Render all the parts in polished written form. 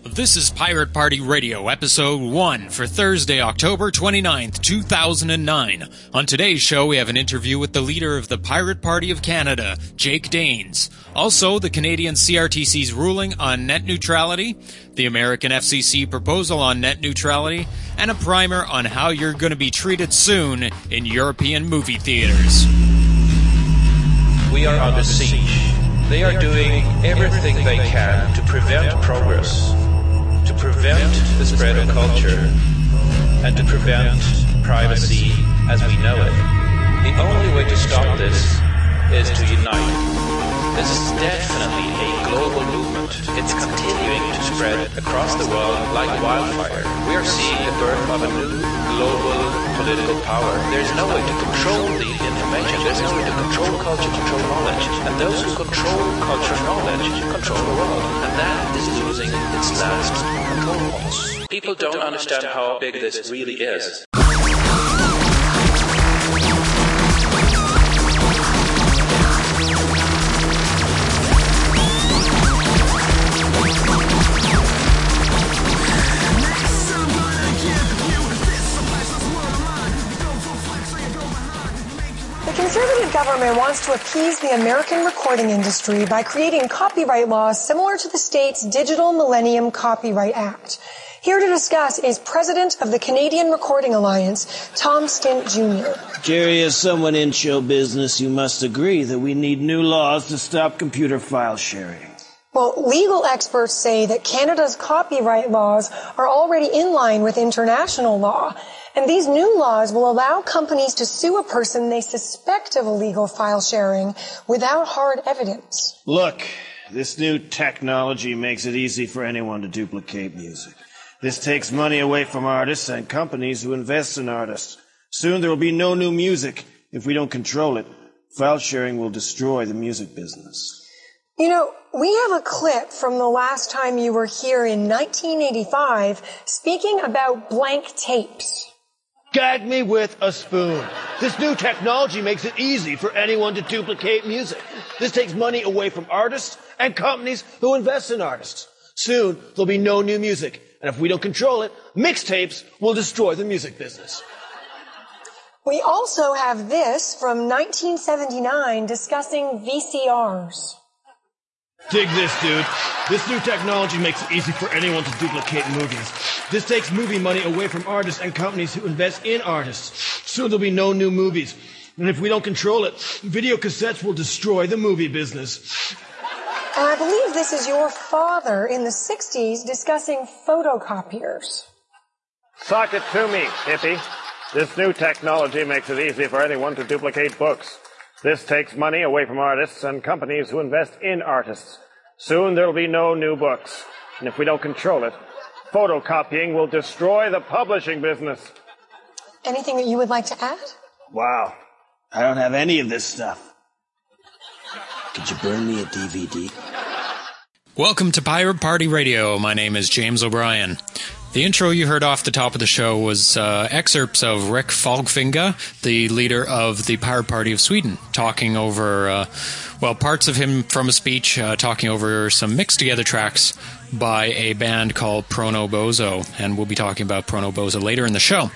This is Pirate Party Radio, Episode 1 for Thursday, October 29th, 2009. On today's show, we have an interview with the leader of the Pirate Party of Canada, Jake Daines. Also, the Canadian CRTC's ruling on net neutrality, the American FCC proposal on net neutrality, and a primer on how you're going to be treated soon in European movie theaters. We are under siege. They are doing everything they can to prevent progress, to prevent the spread of culture, and to prevent privacy as we know it. The only way to stop this is to unite. This is definitely a global movement. It's continuing to spread across the world like wildfire. We are seeing the birth of a new global political power. There's no way to control the information. There's no way to control culture, control knowledge. And those who control culture and knowledge control the world. And that is losing its last control points. People don't understand how big this really is. The Conservative government wants to appease the American recording industry by creating copyright laws similar to the state's Digital Millennium Copyright Act. Here to discuss is President of the Canadian Recording Alliance, Tom Stint Jr. Jerry, as someone in show business, you must agree that we need new laws to stop computer file sharing. Well, legal experts say that Canada's copyright laws are already in line with international law. And these new laws will allow companies to sue a person they suspect of illegal file sharing without hard evidence. Look, this new technology makes it easy for anyone to duplicate music. This takes money away from artists and companies who invest in artists. Soon there will be no new music. If we don't control it, file sharing will destroy the music business. You know, we have a clip from the last time you were here in 1985 speaking about blank tapes. Gag me with a spoon. This new technology makes it easy for anyone to duplicate music. This takes money away from artists and companies who invest in artists. Soon, there'll be no new music. And if we don't control it, mixtapes will destroy the music business. We also have this from 1979 discussing VCRs. Dig this, dude. This new technology makes it easy for anyone to duplicate movies. This takes movie money away from artists and companies who invest in artists. Soon there'll be no new movies. And if we don't control it, video cassettes will destroy the movie business. And I believe this is your father in the 60s discussing photocopiers. Sock it to me, hippie. This new technology makes it easy for anyone to duplicate books. This takes money away from artists and companies who invest in artists. Soon there'll be no new books. And if we don't control it, photocopying will destroy the publishing business. Anything that you would like to add? Wow. I don't have any of this stuff. Could you burn me a DVD? Welcome to Pirate Party Radio. My name is James O'Brien. The intro you heard off the top of the show was excerpts of Rick Falkvinga, the leader of the Pirate Party of Sweden, talking over, parts of him from a speech, talking over some mixed together tracks by a band called Prono Bozo, and we'll be talking about Prono Bozo later in the show.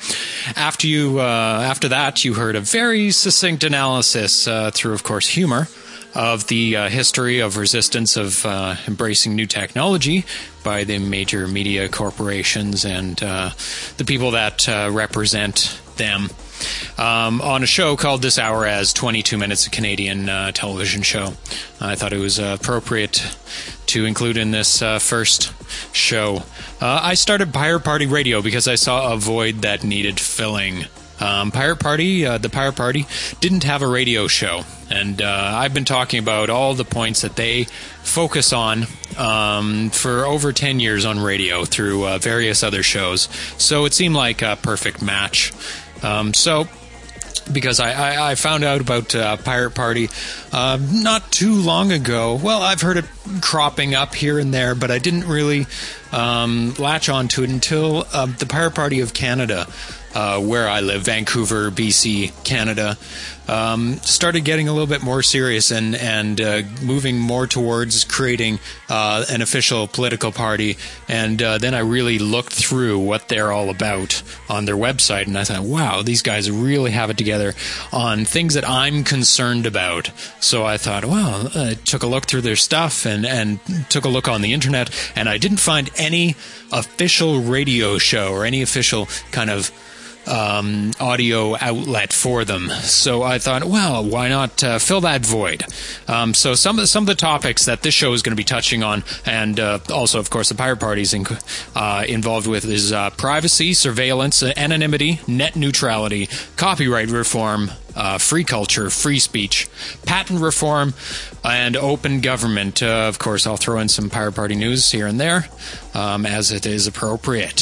After that, you heard a very succinct analysis through, of course, humor of the history of resistance of embracing new technology by the major media corporations and the people that represent them on a show called This Hour as 22 Minutes, a Canadian television show. I thought it was appropriate to include in this first show. I started Pirate Party Radio because I saw a void that needed filling. The Pirate Party didn't have a radio show, and I've been talking about all the points that they focus on for over 10 years on radio through various other shows, so it seemed like a perfect match. Because I found out about Pirate Party not too long ago. Well, I've heard it cropping up here and there, but I didn't really latch on to it until the Pirate Party of Canada, where I live, Vancouver, BC, Canada, started getting a little bit more serious and moving more towards creating an official political party. And then I really looked through what they're all about on their website, and I thought, wow, these guys really have it together on things that I'm concerned about. So I thought, well, I took a look through their stuff and took a look on the internet, and I didn't find any official radio show or any official kind of audio outlet for them. So I thought, well, why not fill that void? So some of the topics that this show is going to be touching on, and also, of course, the Pirate Party's involved with, is privacy, surveillance, anonymity, net neutrality, copyright reform, free culture, free speech, patent reform, and open government. Of course, I'll throw in some Pirate Party news here and there, as it is appropriate.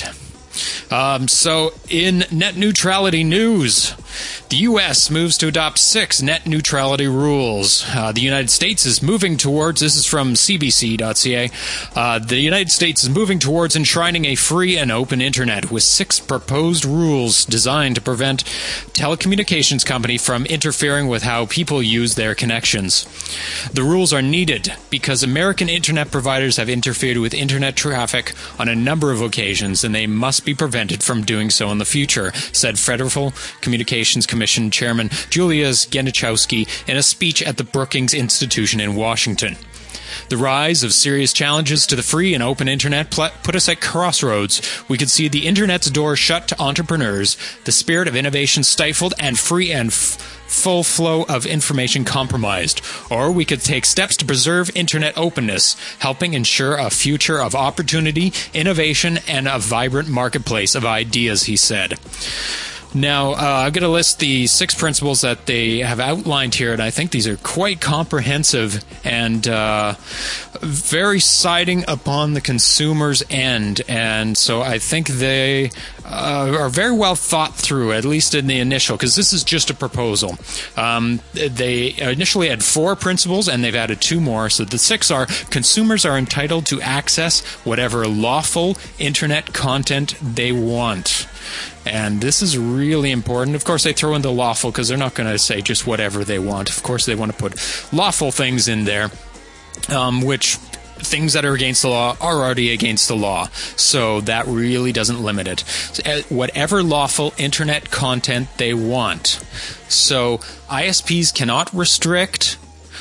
So in net neutrality news, the U.S. moves to adopt 6 net neutrality rules. The United States is moving towards, this is from CBC.ca, the United States is moving towards enshrining a free and open internet with 6 proposed rules designed to prevent telecommunications company from interfering with how people use their connections. The rules are needed because American internet providers have interfered with internet traffic on a number of occasions, and they must be prevented from doing so in the future, said Federal Communications Commission Chairman Julius Genachowski in a speech at the Brookings Institution in Washington. The rise of serious challenges to the free and open internet put us at crossroads. We could see the internet's door shut to entrepreneurs, the spirit of innovation stifled, and free and full flow of information compromised. Or we could take steps to preserve internet openness, helping ensure a future of opportunity, innovation, and a vibrant marketplace of ideas, he said. Now, I'm going to list the 6 principles that they have outlined here, and I think these are quite comprehensive and very siding upon the consumer's end. And so I think they are very well thought through, at least in the initial, because this is just a proposal. They initially had 4 principles, and they've added 2 more. So the 6 are: consumers are entitled to access whatever lawful internet content they want. And this is really important. Of course, they throw in the lawful because they're not going to say just whatever they want. Of course, they want to put lawful things in there, which things that are against the law are already against the law. So that really doesn't limit it. Whatever lawful internet content they want. So ISPs cannot restrict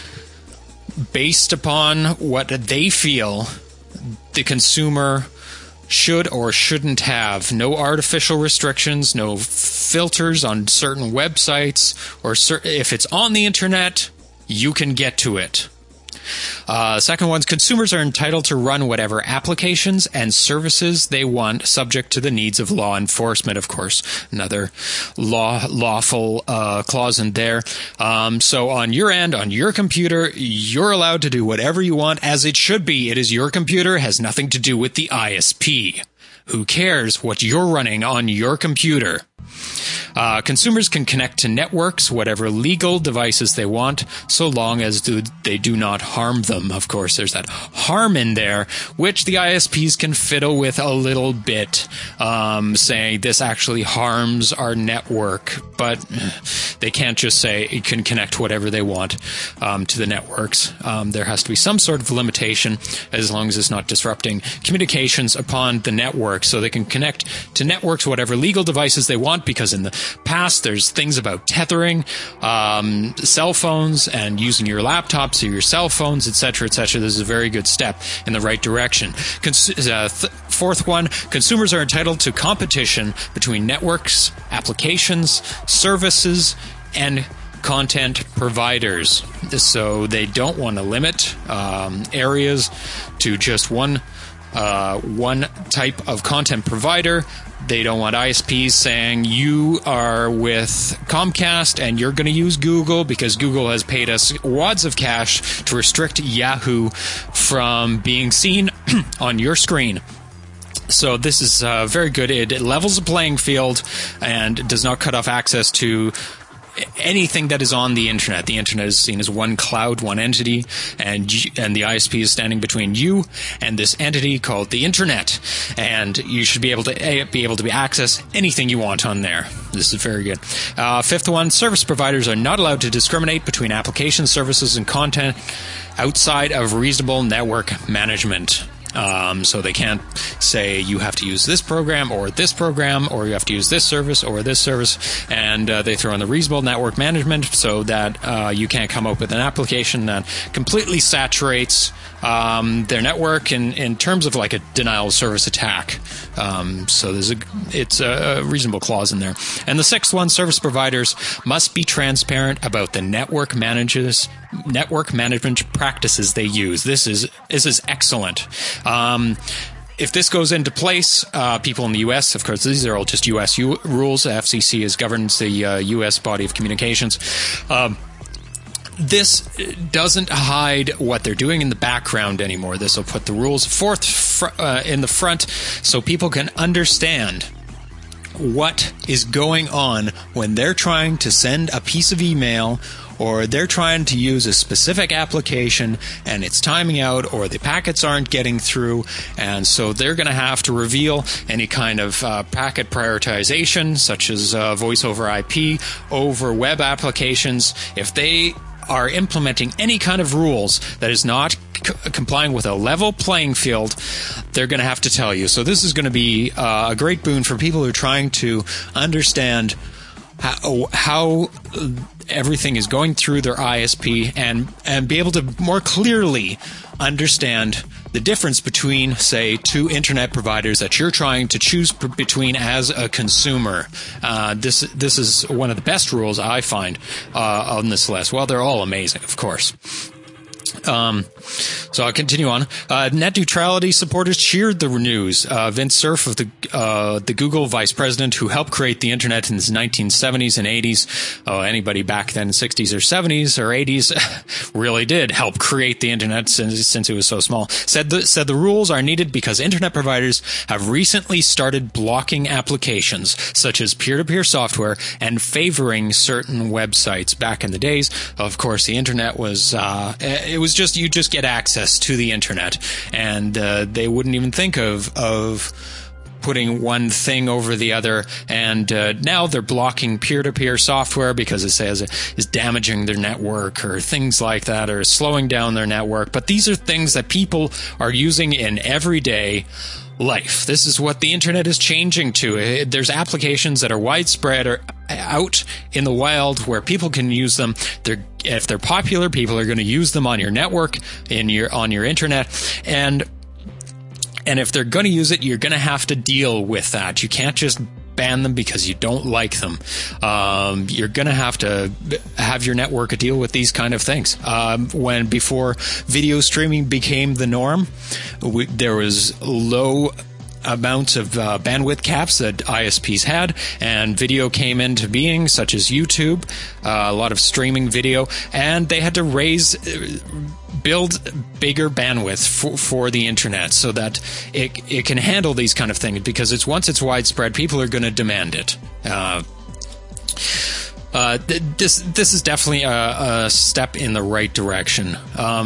based upon what they feel the consumer should or shouldn't have. No artificial restrictions, no filters on certain websites, or if it's on the internet, you can get to it. Second one's consumers are entitled to run whatever applications and services they want, subject to the needs of law enforcement, of course. Another lawful clause in there. So on your end, on your computer, you're allowed to do whatever you want, as it should be. It is your computer, has nothing to do with the ISP. Who cares what you're running on your computer? Consumers can connect to networks, whatever legal devices they want, so long as they do not harm them. Of course, there's that harm in there, which the ISPs can fiddle with a little bit, saying this actually harms our network. But they can't just say it can connect whatever they want to the networks. There has to be some sort of limitation, as long as it's not disrupting communications upon the network. So they can connect to networks, whatever legal devices they want, because in the past there's things about tethering cell phones and using your laptops or your cell phones, etc., etc. This is a very good step in the right direction. Fourth one, consumers are entitled to competition between networks, applications, services, and content providers. So they don't want to limit areas to just one type of content provider. They don't want ISPs saying you are with Comcast and you're going to use Google because Google has paid us wads of cash to restrict Yahoo from being seen on your screen. So this is very good. It levels the playing field and does not cut off access to anything that is on the internet. The internet is seen as one cloud, one entity, and the ISP is standing between you and this entity called the internet. And you should be able to access anything you want on there. This is very good. Fifth one, service providers are not allowed to discriminate between application services and content outside of reasonable network management. So they can't say you have to use this program, or you have to use this service or this service, and they throw in the reasonable network management so that you can't come up with an application that completely saturates their network in terms of like a denial of service attack. So it's a reasonable clause in there. And the sixth one, service providers must be transparent about the network management practices they use. This is excellent. If this goes into place, people in the U.S., of course, these are all just U.S. rules. The FCC governs the U.S. body of communications. This doesn't hide what they're doing in the background anymore. This will put the rules in the front so people can understand what is going on when they're trying to send a piece of email, or they're trying to use a specific application and it's timing out, or the packets aren't getting through, and so they're going to have to reveal any kind of packet prioritization, such as voice over IP, over web applications. If they are implementing any kind of rules that is not complying with a level playing field, they're going to have to tell you. So this is going to be a great boon for people who are trying to understand how everything is going through their ISP and be able to more clearly understand the difference between, say, two internet providers that you're trying to choose between as a consumer. This is one of the best rules I find on this list. Well, they're all amazing, of course. So I'll continue on. Net neutrality supporters cheered the news. Vince Cerf, of the Google vice president who helped create the internet in the 1970s and 80s. Anybody back then, 60s or 70s or 80s, really did help create the internet since it was so small. Said the rules are needed because internet providers have recently started blocking applications such as peer-to-peer software and favoring certain websites. Back in the days, of course, the internet was you just get access to the internet, and they wouldn't even think of putting one thing over the other, and now they're blocking peer-to-peer software because it says it is damaging their network or things like that, or slowing down their network. But these are things that people are using in everyday life. This is what the internet is changing to. There's applications that are widespread or out in the wild where people can use them. If they're popular, people are going to use them on your network, on your internet, and if they're going to use it, you're going to have to deal with that. You can't just ban them because you don't like them. You're going to have your network deal with these kind of things. Before video streaming became the norm, there was low amounts of bandwidth caps that ISPs had, and video came into being, such as YouTube, a lot of streaming video, and they had to build bigger bandwidth for the internet so that it can handle these kind of things, because once it's widespread, people are going to demand it. This is definitely a step in the right direction.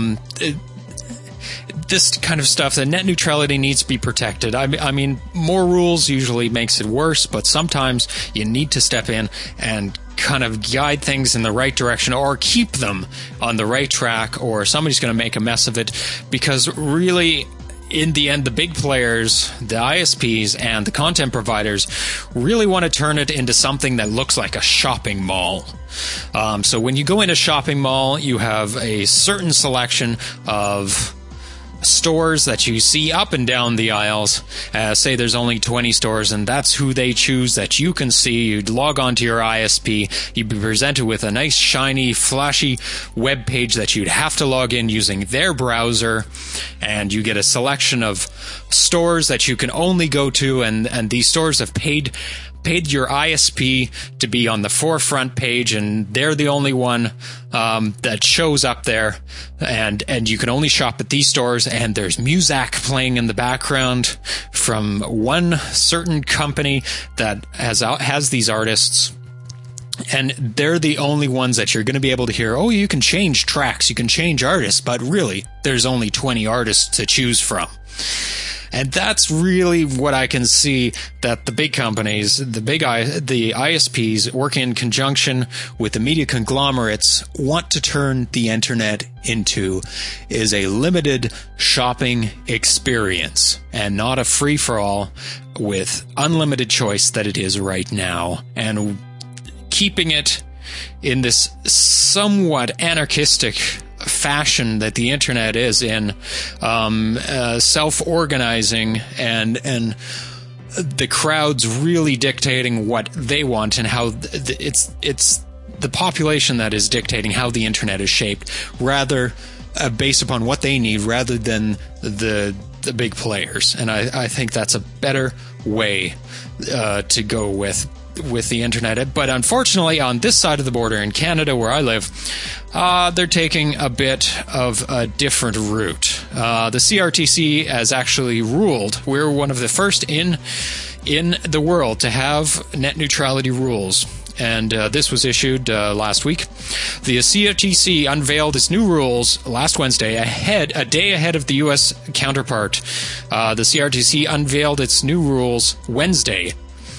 This kind of stuff, the net neutrality needs to be protected. I mean, more rules usually makes it worse, but sometimes you need to step in and kind of guide things in the right direction, or keep them on the right track, or somebody's going to make a mess of it, because really, in the end, the big players, the ISPs and the content providers, really want to turn it into something that looks like a shopping mall. So when you go in a shopping mall, you have a certain selection of stores that you see up and down the aisles. Say there's only 20 stores, and that's who they choose that you can see. You'd log on to your ISP, you'd be presented with a nice, shiny, flashy web page that you'd have to log in using their browser, and you get a selection of stores that you can only go to, and these stores have paid your ISP to be on the forefront page, and they're the only one that shows up there, and you can only shop at these stores, and there's Muzak playing in the background from one certain company that has these artists. And they're the only ones that you're going to be able to hear, oh, you can change tracks, you can change artists, but really, there's only 20 artists to choose from. And that's really what I can see that the big companies, the ISPs, working in conjunction with the media conglomerates, want to turn the internet into is a limited shopping experience and not a free-for-all with unlimited choice that it is right now. And keeping it in this somewhat anarchistic fashion that the internet is in, self-organizing and the crowds really dictating what they want and how it's the population that is dictating how the internet is shaped, rather based upon what they need rather than the big players. And I think that's a better way to go with the internet. But unfortunately, on this side of the border in Canada where I live, they're taking a bit of a different route. The CRTC has actually ruled we're one of the first in the world to have net neutrality rules. And this was issued last week. The CRTC unveiled its new rules last Wednesday, a day ahead of the U.S. counterpart. The CRTC unveiled its new rules Wednesday.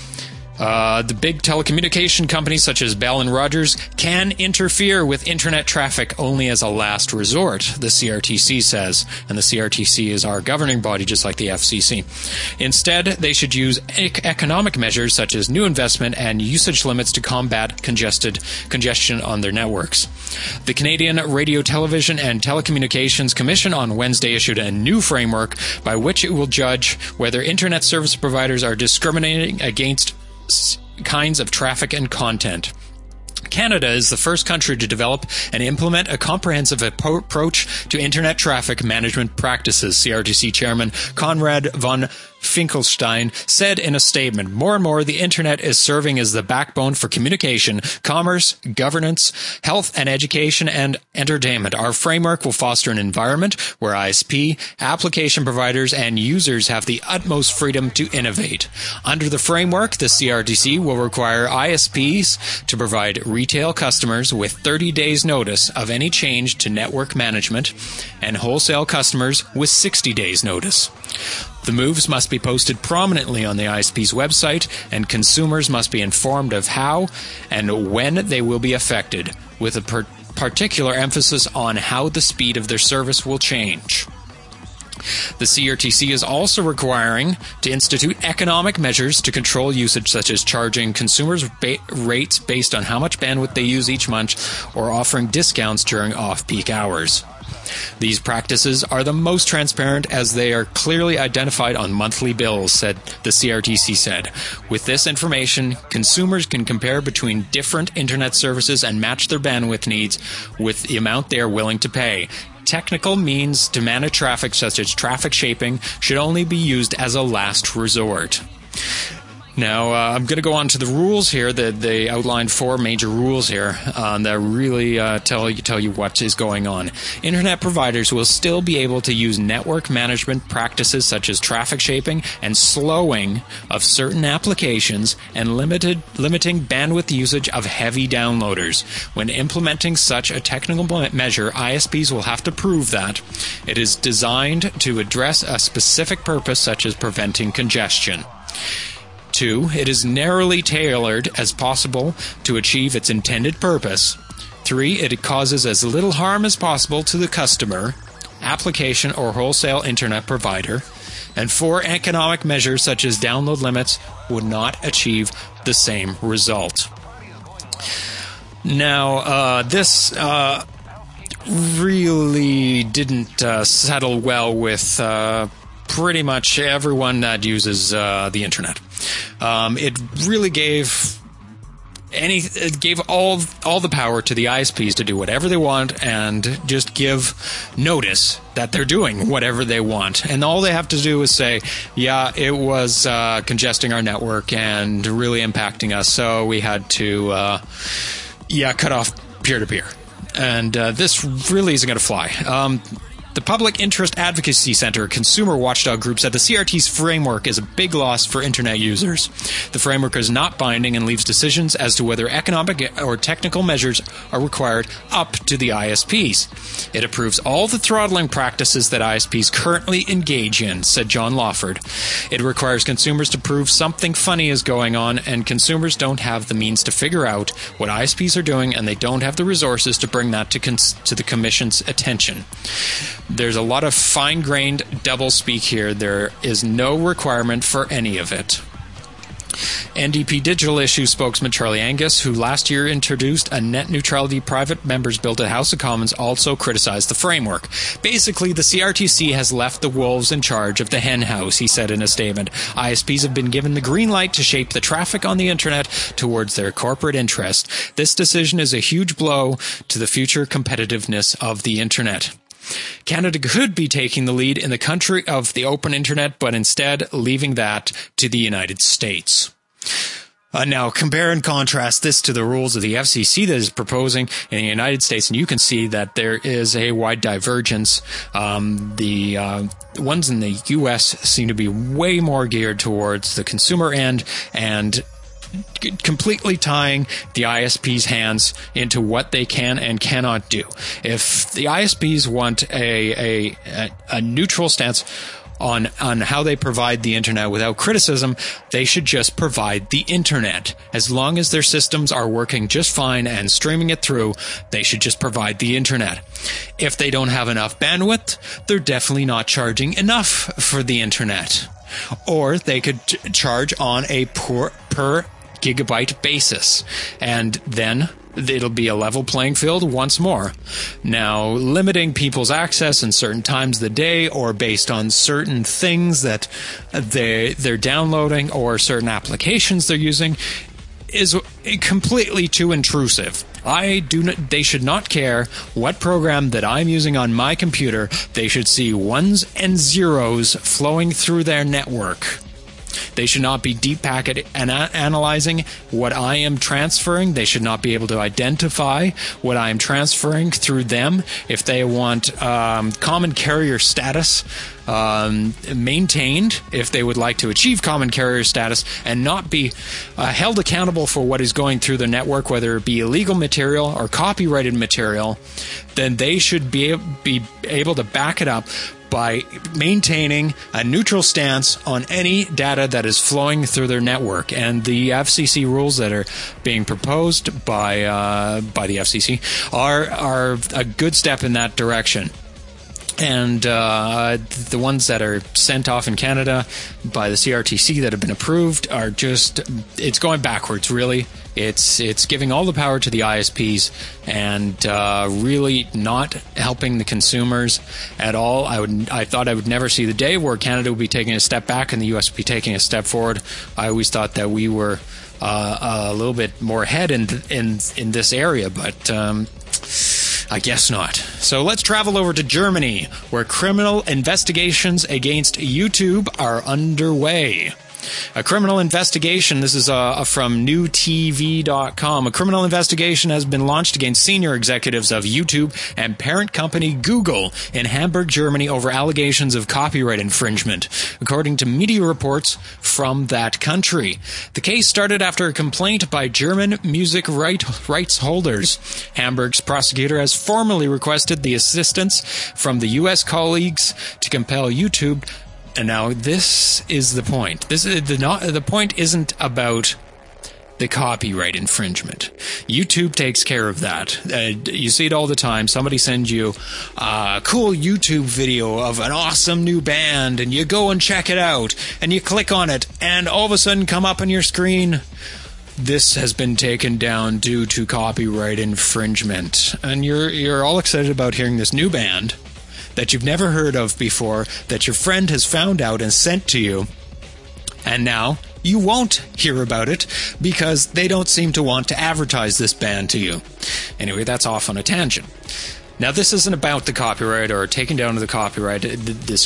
The big telecommunication companies such as Bell and Rogers can interfere with internet traffic only as a last resort, the CRTC says. And the CRTC is our governing body, just like the FCC. Instead, they should use economic measures such as new investment and usage limits to combat congestion on their networks. The Canadian Radio, Television and Telecommunications Commission on Wednesday issued a new framework by which it will judge whether internet service providers are discriminating against kinds of traffic and content. Canada is the first country to develop and implement a comprehensive approach to internet traffic management practices, CRTC Chairman Conrad von Finkelstein said in a statement. More and more, the internet is serving as the backbone for communication, commerce, governance, health and education, and entertainment. Our framework will foster an environment where ISP, application providers, and users have the utmost freedom to innovate. Under the framework, the CRTC will require ISPs to provide retail customers with 30 days notice of any change to network management and wholesale customers with 60 days notice. The moves must be posted prominently on the ISP's website, and consumers must be informed of how and when they will be affected, with a particular emphasis on how the speed of their service will change. The CRTC is also requiring to institute economic measures to control usage, such as charging consumers rates based on how much bandwidth they use each month or offering discounts during off-peak hours. These practices are the most transparent as they are clearly identified on monthly bills, said the CRTC said. With this information, consumers can compare between different internet services and match their bandwidth needs with the amount they are willing to pay. Technical means to manage traffic, such as traffic shaping, should only be used as a last resort. Now, I'm going to go on to the rules here. They outlined 4 major rules here that really tell you what is going on. Internet providers will still be able to use network management practices such as traffic shaping and slowing of certain applications and limiting bandwidth usage of heavy downloaders. When implementing such a technical measure, ISPs will have to prove that it is designed to address a specific purpose, such as preventing congestion. 2, it is narrowly tailored as possible to achieve its intended purpose. 3, it causes as little harm as possible to the customer, application, or wholesale internet provider. And 4, economic measures such as download limits would not achieve the same result. Now, this really didn't settle well with pretty much everyone that uses the internet. It really gave all the power to the ISPs to do whatever they want and just give notice that they're doing whatever they want. And all they have to do is say, yeah, it was congesting our network and really impacting us, so we had to cut off peer-to-peer. And this really isn't going to fly. The Public Interest Advocacy Center, a consumer watchdog group, said the CRT's framework is a big loss for Internet users. The framework is not binding and leaves decisions as to whether economic or technical measures are required up to the ISPs. It approves all the throttling practices that ISPs currently engage in, said John Lawford. It requires consumers to prove something funny is going on, and consumers don't have the means to figure out what ISPs are doing, and they don't have the resources to bring that to the Commission's attention. There's a lot of fine-grained doublespeak here. There is no requirement for any of it. NDP Digital Issue spokesman Charlie Angus, who last year introduced a net neutrality private members bill to House of Commons, also criticized the framework. Basically, the CRTC has left the wolves in charge of the hen house, he said in a statement. ISPs have been given the green light to shape the traffic on the internet towards their corporate interest. This decision is a huge blow to the future competitiveness of the internet. Canada could be taking the lead in the country of the open internet, but instead leaving that to the United States. Now, compare and contrast this to the rules of the FCC that is proposing in the United States, and you can see that there is a wide divergence. The ones in the U.S. seem to be way more geared towards the consumer end and completely tying the ISP's hands into what they can and cannot do. If the ISPs want a neutral stance on how they provide the internet without criticism, they should just provide the internet. As long as their systems are working just fine and streaming it through, they should just provide the internet. If they don't have enough bandwidth, they're definitely not charging enough for the internet. Or they could charge on a per gigabyte basis, and then it'll be a level playing field once more. Now, limiting people's access in certain times of the day or based on certain things that they're downloading or certain applications they're using is completely too intrusive. They should not care what program that I'm using on my computer. They should see ones and zeros flowing through their network. They should not be deep packet analyzing what I am transferring. They should not be able to identify what I am transferring through them. If they want common carrier status maintained, if they would like to achieve common carrier status and not be held accountable for what is going through the network, whether it be illegal material or copyrighted material, then they should be able to back it up by maintaining a neutral stance on any data that is flowing through their network. And the FCC rules that are being proposed by the FCC are a good step in that direction. And the ones that are sent off in Canada by the CRTC that have been approved are just, it's going backwards, really. It's giving all the power to the ISPs and really not helping the consumers at all. I thought I would never see the day where Canada would be taking a step back and the US would be taking a step forward. I always thought that we were a little bit more ahead in this area, but I guess not. So let's travel over to Germany, where criminal investigations against YouTube are underway. A criminal investigation, this is from newtv.com. A criminal investigation has been launched against senior executives of YouTube and parent company Google in Hamburg, Germany, over allegations of copyright infringement, according to media reports from that country. The case started after a complaint by German music rights holders. Hamburg's prosecutor has formally requested the assistance from the U.S. colleagues to compel YouTube. And now this is the point. The point isn't about the copyright infringement. YouTube takes care of that. You see it all the time. Somebody sends you a cool YouTube video of an awesome new band, and you go and check it out, and you click on it, and all of a sudden come up on your screen, this has been taken down due to copyright infringement. And you're all excited about hearing this new band that you've never heard of before, that your friend has found out and sent to you, and now you won't hear about it because they don't seem to want to advertise this band to you. Anyway, that's off on a tangent. Now, this isn't about the copyright or taking down of the copyright. This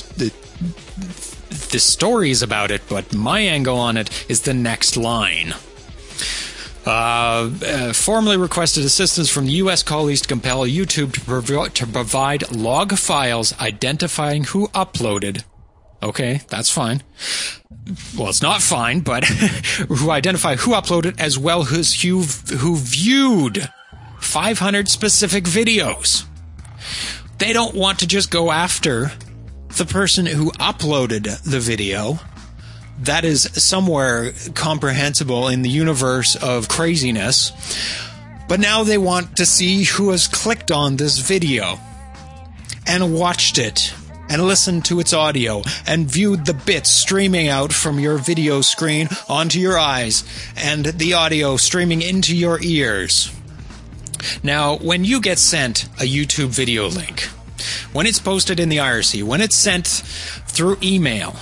story is about it, but my angle on it is the next line. formally requested assistance from the U.S. colleagues to compel YouTube to provide log files identifying who uploaded. Okay, that's fine. Well, it's not fine, but who identify who uploaded as well as who viewed 500 specific videos. They don't want to just go after the person who uploaded the video. That is somewhere comprehensible in the universe of craziness. But now they want to see who has clicked on this video and watched it and listened to its audio and viewed the bits streaming out from your video screen onto your eyes and the audio streaming into your ears. Now, when you get sent a YouTube video link, when it's posted in the IRC, when it's sent through email,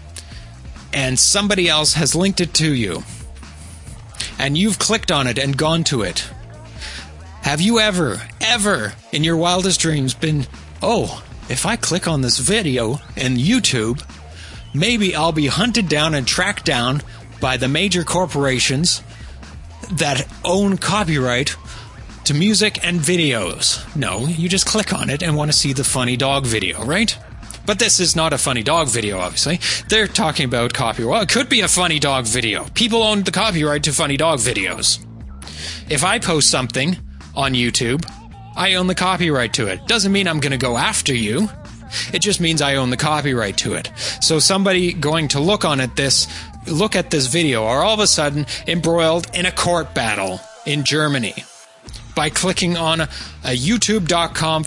and somebody else has linked it to you, and you've clicked on it and gone to it, have you ever in your wildest dreams been, oh, if I click on this video in YouTube, maybe I'll be hunted down and tracked down by the major corporations that own copyright to music and videos? No, you just click on it and want to see the funny dog video, right? But this is not a funny dog video, obviously. They're talking about copyright. Well, it could be a funny dog video. People own the copyright to funny dog videos. If I post something on YouTube, I own the copyright to it. Doesn't mean I'm going to go after you. It just means I own the copyright to it. So somebody going to look at this video are all of a sudden embroiled in a court battle in Germany by clicking on a youtube.com/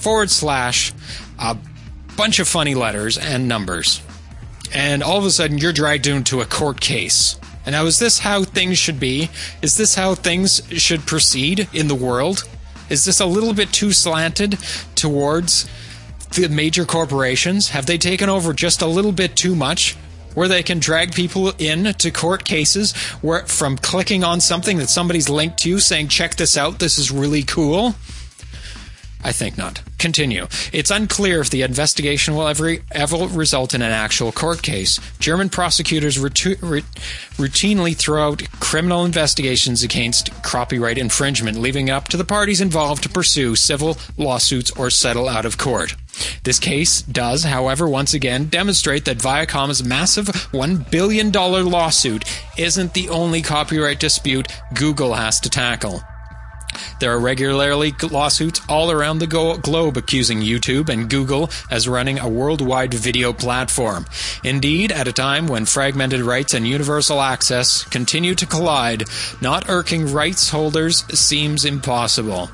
a bunch of funny letters and numbers. And all of a sudden you're dragged into a court case. And now, is this how things should be? Is this how things should proceed in the world? Is this a little bit too slanted towards the major corporations? Have they taken over just a little bit too much, where they can drag people in to court cases from clicking on something that somebody's linked to you saying, check this out, this is really cool? I think not. Continue. It's unclear if the investigation will ever result in an actual court case. German prosecutors routinely throw out criminal investigations against copyright infringement, leaving it up to the parties involved to pursue civil lawsuits or settle out of court. This case does, however, once again demonstrate that Viacom's massive $1 billion lawsuit isn't the only copyright dispute Google has to tackle. There are regularly lawsuits all around the globe accusing YouTube and Google as running a worldwide video platform. Indeed, at a time when fragmented rights and universal access continue to collide, not irking rights holders seems impossible.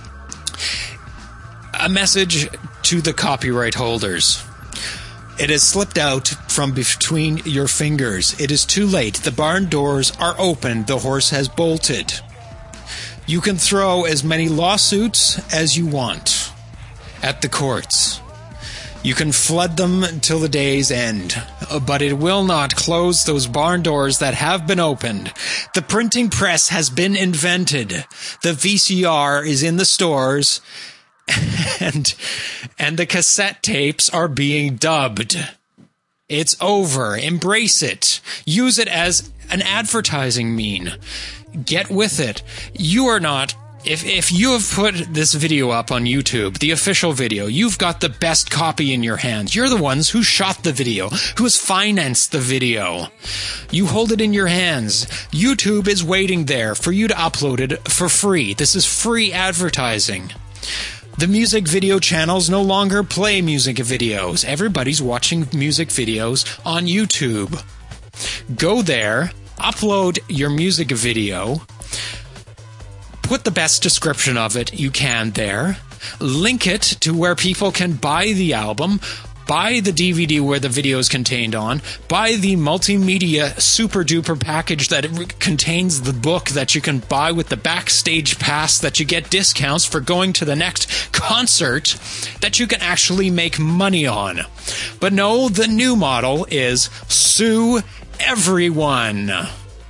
A message to the copyright holders. It has slipped out from between your fingers. It is too late. The barn doors are open. The horse has bolted. You can throw as many lawsuits as you want at the courts. You can flood them till the day's end, but it will not close those barn doors that have been opened. The printing press has been invented. The VCR is in the stores, and the cassette tapes are being dubbed. It's over. Embrace it. Use it as an advertising mean. Get with it. You are not... If you have put this video up on YouTube, the official video, you've got the best copy in your hands. You're the ones who shot the video, who has financed the video. You hold it in your hands. YouTube is waiting there for you to upload it for free. This is free advertising. The music video channels no longer play music videos. Everybody's watching music videos on YouTube. Go there, upload your music video, put the best description of it you can there, link it to where people can buy the album, buy the DVD where the video is contained on, buy the multimedia super duper package that contains the book that you can buy with the backstage pass, that you get discounts for going to the next concert that you can actually make money on. But no, the new model is sue everyone.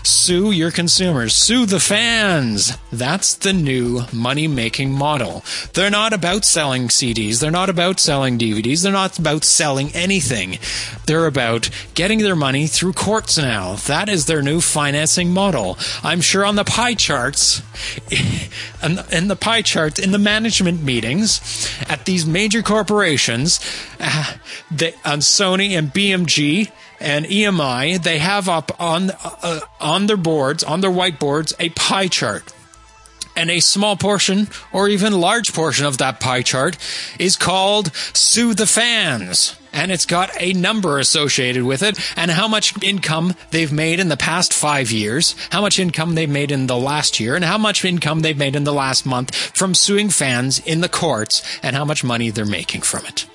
Sue your consumers. Sue the fans. That's the new money-making model. They're not about selling CDs. They're not about selling DVDs. They're not about selling anything. They're about getting their money through courts now. That is their new financing model. I'm sure on the pie charts, in the management meetings at these major corporations, on Sony and BMG and EMI, they have up on their boards, on their whiteboards, a pie chart. And a small portion, or even large portion of that pie chart, is called Sue the Fans. And it's got a number associated with it, and how much income they've made in the past 5 years, how much income they've made in the last year, and how much income they've made in the last month from suing fans in the courts, and how much money they're making from it.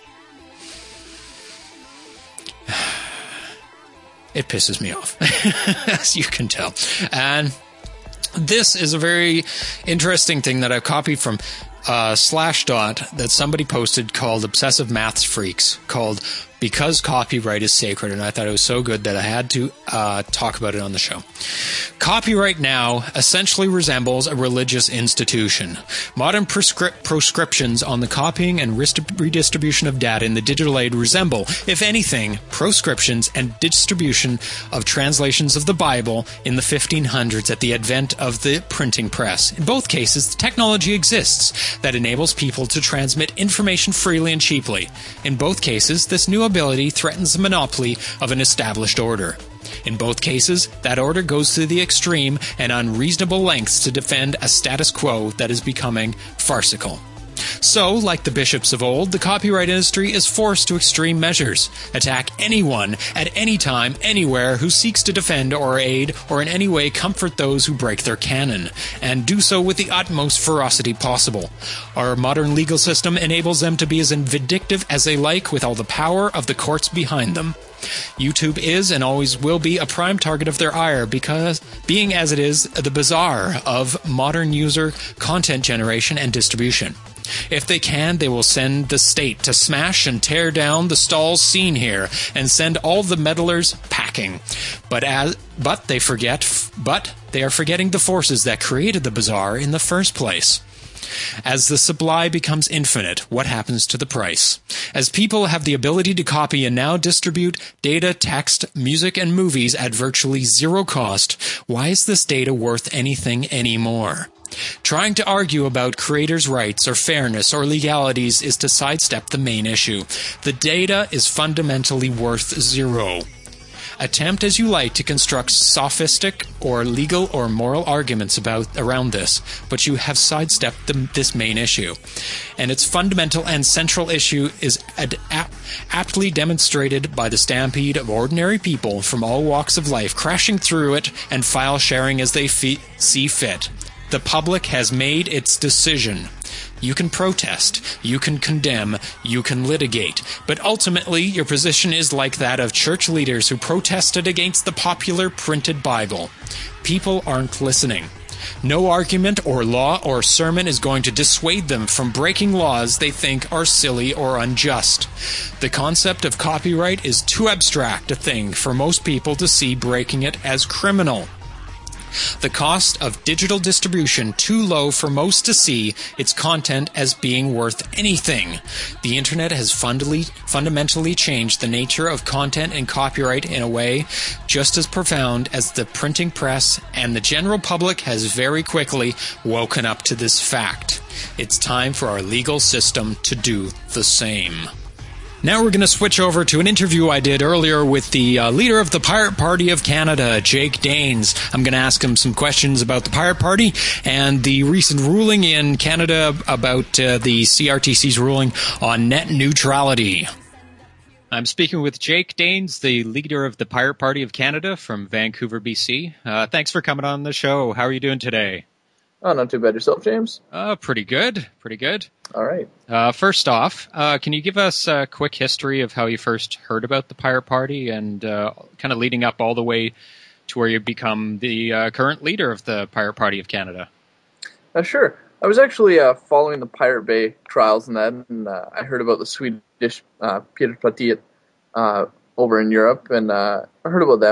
It pisses me off, as you can tell. And this is a very interesting thing that I've copied from Slashdot that somebody posted called Obsessive Maths Freaks, called Because Copyright is Sacred, and I thought it was so good that I had to talk about it on the show. Copyright now essentially resembles a religious institution. Modern proscriptions on the copying and redistribution of data in the digital age resemble, if anything, proscriptions and distribution of translations of the Bible in the 1500s at the advent of the printing press. In both cases, the technology exists that enables people to transmit information freely and cheaply. In both cases, this new ability threatens the monopoly of an established order. In both cases, that order goes to the extreme and unreasonable lengths to defend a status quo that is becoming farcical. So, like the bishops of old, the copyright industry is forced to extreme measures. Attack anyone, at any time, anywhere, who seeks to defend or aid or in any way comfort those who break their canon, and do so with the utmost ferocity possible. Our modern legal system enables them to be as vindictive as they like with all the power of the courts behind them. YouTube is and always will be a prime target of their ire because, being as it is, the bazaar of modern user content generation and distribution. If they can, they will send the state to smash and tear down the stalls seen here and send all the meddlers packing. But they are forgetting the forces that created the bazaar in the first place. As the supply becomes infinite, what happens to the price? As people have the ability to copy and now distribute data, text, music, and movies at virtually zero cost, why is this data worth anything anymore? Trying to argue about creators' rights or fairness or legalities is to sidestep the main issue. The data is fundamentally worth zero. Attempt as you like to construct sophistic or legal or moral arguments around this, but you have sidestepped this main issue. And its fundamental and central issue is aptly demonstrated by the stampede of ordinary people from all walks of life crashing through it and file sharing as they see fit. The public has made its decision. You can protest, you can condemn, you can litigate, but ultimately your position is like that of church leaders who protested against the popular printed Bible. People aren't listening. No argument or law or sermon is going to dissuade them from breaking laws they think are silly or unjust. The concept of copyright is too abstract a thing for most people to see breaking it as criminal. The cost of digital distribution too low for most to see its content as being worth anything. The internet has fundamentally changed the nature of content and copyright in a way just as profound as the printing press, and the general public has very quickly woken up to this fact. It's time for our legal system to do the same. Now we're going to switch over to an interview I did earlier with the leader of the Pirate Party of Canada, Jake Daines. I'm going to ask him some questions about the Pirate Party and the recent ruling in Canada about the CRTC's ruling on net neutrality. I'm speaking with Jake Daines, the leader of the Pirate Party of Canada from Vancouver, BC. Thanks for coming on the show. How are you doing today? Oh, not too bad. Yourself, James? Pretty good. All right. First off, can you give us a quick history of how you first heard about the Pirate Party and kind of leading up all the way to where you become the current leader of the Pirate Party of Canada? Sure. I was actually following the Pirate Bay trials and that, and I heard about the Swedish Pirate Party over in Europe, and I heard about them.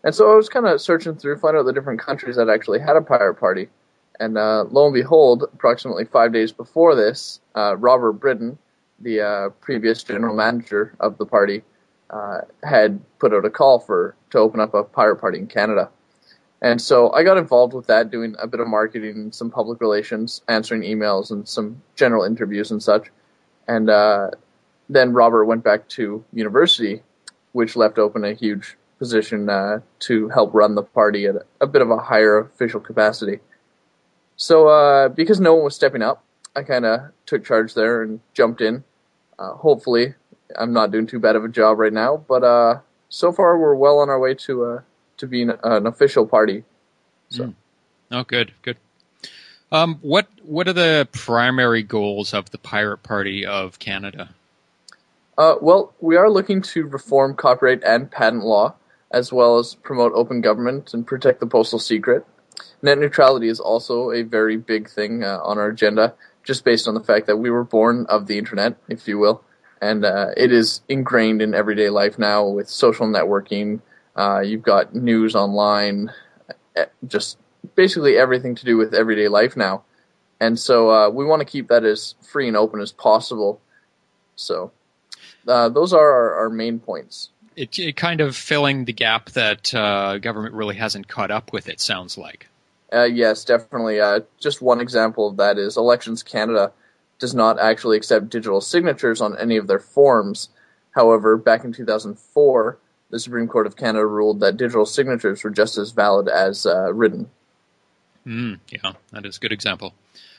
And so I was kind of searching through, finding out the different countries that actually had a pirate party. And lo and behold, approximately 5 days before this, Robert Britton, the previous general manager of the party, had put out a call to open up a pirate party in Canada. And so I got involved with that, doing a bit of marketing and some public relations, answering emails and some general interviews and such. And then Robert went back to university, which left open a huge position to help run the party at a bit of a higher official capacity. So because no one was stepping up, I kind of took charge there and jumped in. Hopefully, I'm not doing too bad of a job right now, but so far we're well on our way to being an official party. So. Oh, good. What are the primary goals of the Pirate Party of Canada? Well, we are looking to reform copyright and patent law, as well as promote open government and protect the postal secret. Net neutrality is also a very big thing on our agenda, just based on the fact that we were born of the internet, if you will, and it is ingrained in everyday life now with social networking. You've got news online, just basically everything to do with everyday life now. And so we want to keep that as free and open as possible. So those are our main points. It kind of filling the gap that government really hasn't caught up with, it sounds like. Yes, definitely. Just one example of that is Elections Canada does not actually accept digital signatures on any of their forms. However, back in 2004, the Supreme Court of Canada ruled that digital signatures were just as valid as written. Yeah, that is a good example.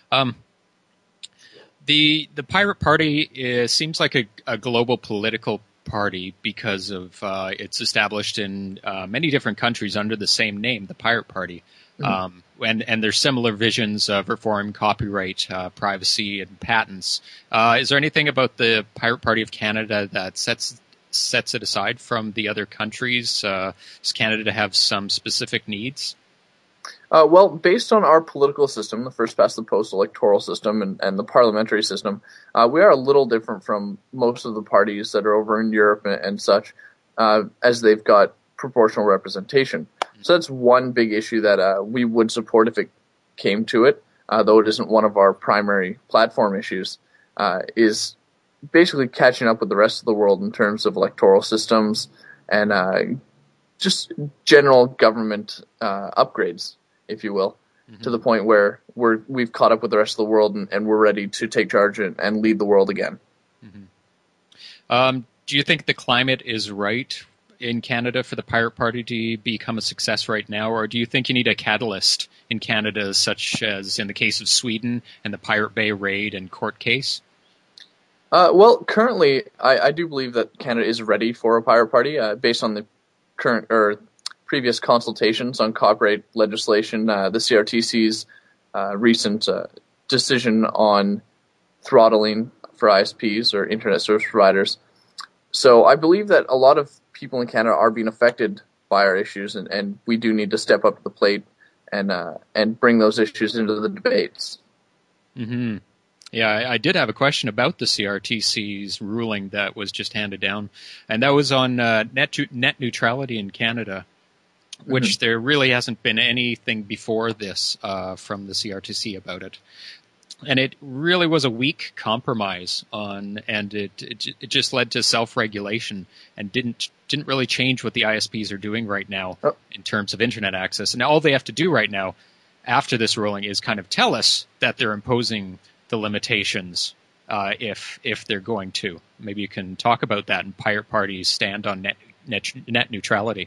The Pirate Party seems like a global political party because of it's established in many different countries under the same name, the Pirate Party. And there's similar visions of reform copyright, privacy, and patents. Is there anything about the Pirate Party of Canada that sets it aside from the other countries? Does Canada have some specific needs? Well, based on our political system, the first past the post electoral system and the parliamentary system, we are a little different from most of the parties that are over in Europe and such, as they've got proportional representation. So that's one big issue that we would support if it came to it, though it isn't one of our primary platform issues, is basically catching up with the rest of the world in terms of electoral systems and just general government upgrades, if you will, to the point where we've caught up with the rest of the world and we're ready to take charge and lead the world again. Do you think the climate is right in Canada for the Pirate Party to become a success right now, or do you think you need a catalyst in Canada, such as in the case of Sweden and the Pirate Bay raid and court case? Well, currently, I do believe that Canada is ready for a pirate party based on the current or previous consultations on copyright legislation, the CRTC's recent decision on throttling for ISPs or internet service providers. So I believe that a lot of people in Canada are being affected by our issues, and we do need to step up to the plate and bring those issues into the debates. Yeah, I did have a question about the CRTC's ruling that was just handed down, and that was on net neutrality in Canada, which there really hasn't been anything before this from the CRTC about it. And it really was a weak compromise and it just led to self-regulation and didn't really change what the ISPs are doing right now in terms of internet access. And all they have to do right now after this ruling is kind of tell us that they're imposing the limitations if they're going to. Maybe you can talk about that and Pirate Party's stand on net neutrality.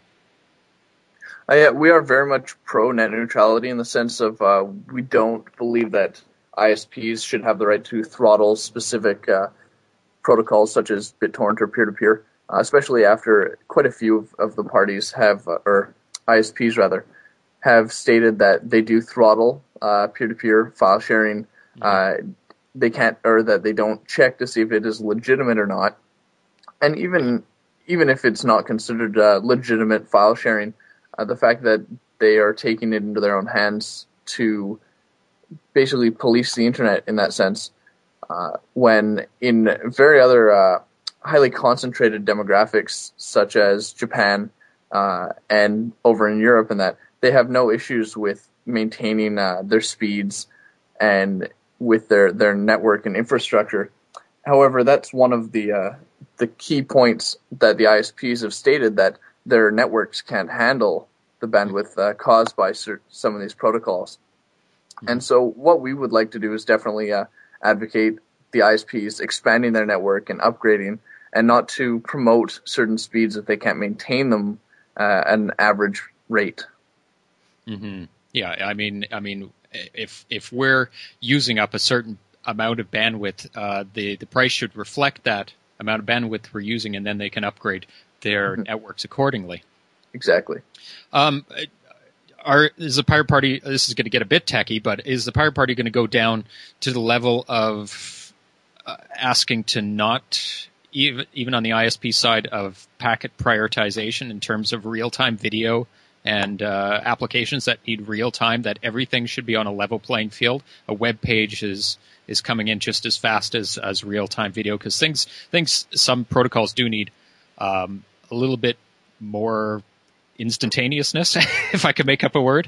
Yeah, we are very much pro net neutrality in the sense of we don't believe that ISPs should have the right to throttle specific protocols such as BitTorrent or peer-to-peer, especially after quite a few of the parties have, or ISPs rather, have stated that they do throttle peer-to-peer file sharing. They can't, or that they don't check to see if it is legitimate or not. And even if it's not considered legitimate file sharing, the fact that they are taking it into their own hands to basically police the internet in that sense, when in very other highly concentrated demographics such as Japan, and over in Europe, and that they have no issues with maintaining their speeds and with their network and infrastructure. However, that's one of the key points that the ISPs have stated, that their networks can't handle the bandwidth caused by some of these protocols. And so what we would like to do is definitely advocate the ISPs expanding their network and upgrading, and not to promote certain speeds if they can't maintain them at an average rate. Mm-hmm. Yeah, I mean, if we're using up a certain amount of bandwidth, the price should reflect that amount of bandwidth we're using, and then they can upgrade their networks accordingly. Exactly. Is the Pirate Party, this is going to get a bit techy, but is the Pirate Party going to go down to the level of asking to not, even on the ISP side, of packet prioritization in terms of real-time video and applications that need real-time, that everything should be on a level playing field? A web page is coming in just as fast as real-time video, because some protocols do need a little bit more instantaneousness, if I could make up a word.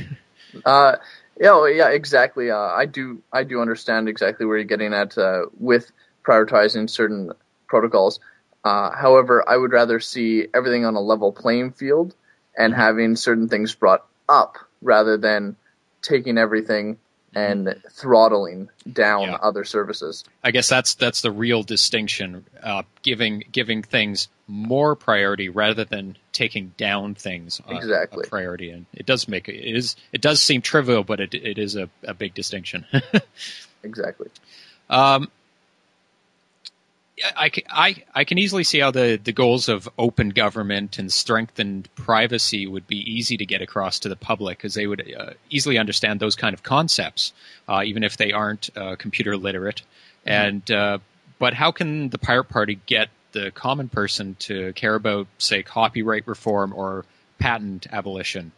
Yeah, exactly. I do understand exactly where you're getting at with prioritizing certain protocols. However, I would rather see everything on a level playing field and having certain things brought up rather than taking everything and throttling down other services. I guess that's the real distinction, giving things more priority rather than taking down things exactly. a priority. And it does seem trivial, but it is a big distinction. Exactly. I can easily see how the goals of open government and strengthened privacy would be easy to get across to the public, because they would easily understand those kind of concepts, even if they aren't computer literate. And but how can the Pirate Party get the common person to care about, say, copyright reform or patent abolition?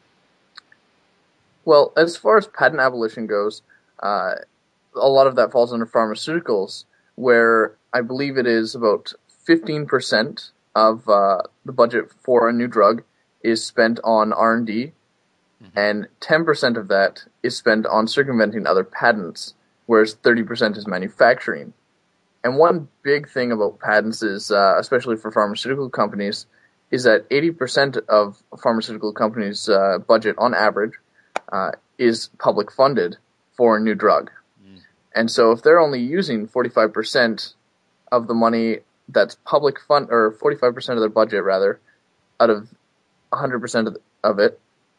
Well, as far as patent abolition goes, a lot of that falls under pharmaceuticals, where I believe it is about 15% of the budget for a new drug is spent on R&D, and 10% of that is spent on circumventing other patents, whereas 30% is manufacturing. And one big thing about patents is, especially for pharmaceutical companies, is that 80% of pharmaceutical companies' budget on average is public funded for a new drug. And so if they're only using 45% of the money that's public fund, or 45% of their budget rather, out of 100% of it,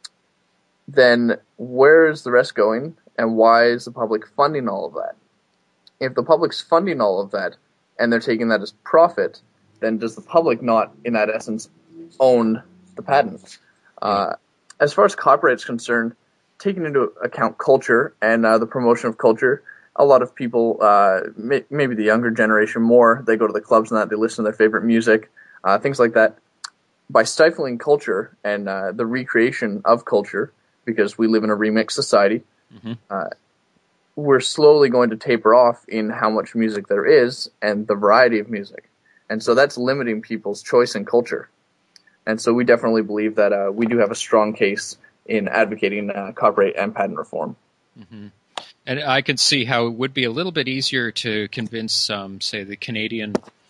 then where is the rest going, and why is the public funding all of that? If the public's funding all of that and they're taking that as profit, then does the public not, in that essence, own the patent? As far as copyright is concerned, taking into account culture and the promotion of culture, a lot of people, maybe the younger generation more, they go to the clubs and that, they listen to their favorite music, things like that. By stifling culture and the recreation of culture, because we live in a remix society, we're slowly going to taper off in how much music there is and the variety of music. And so that's limiting people's choice in culture. And so we definitely believe that we do have a strong case in advocating copyright and patent reform. And I can see how it would be a little bit easier to convince, say, the Canadian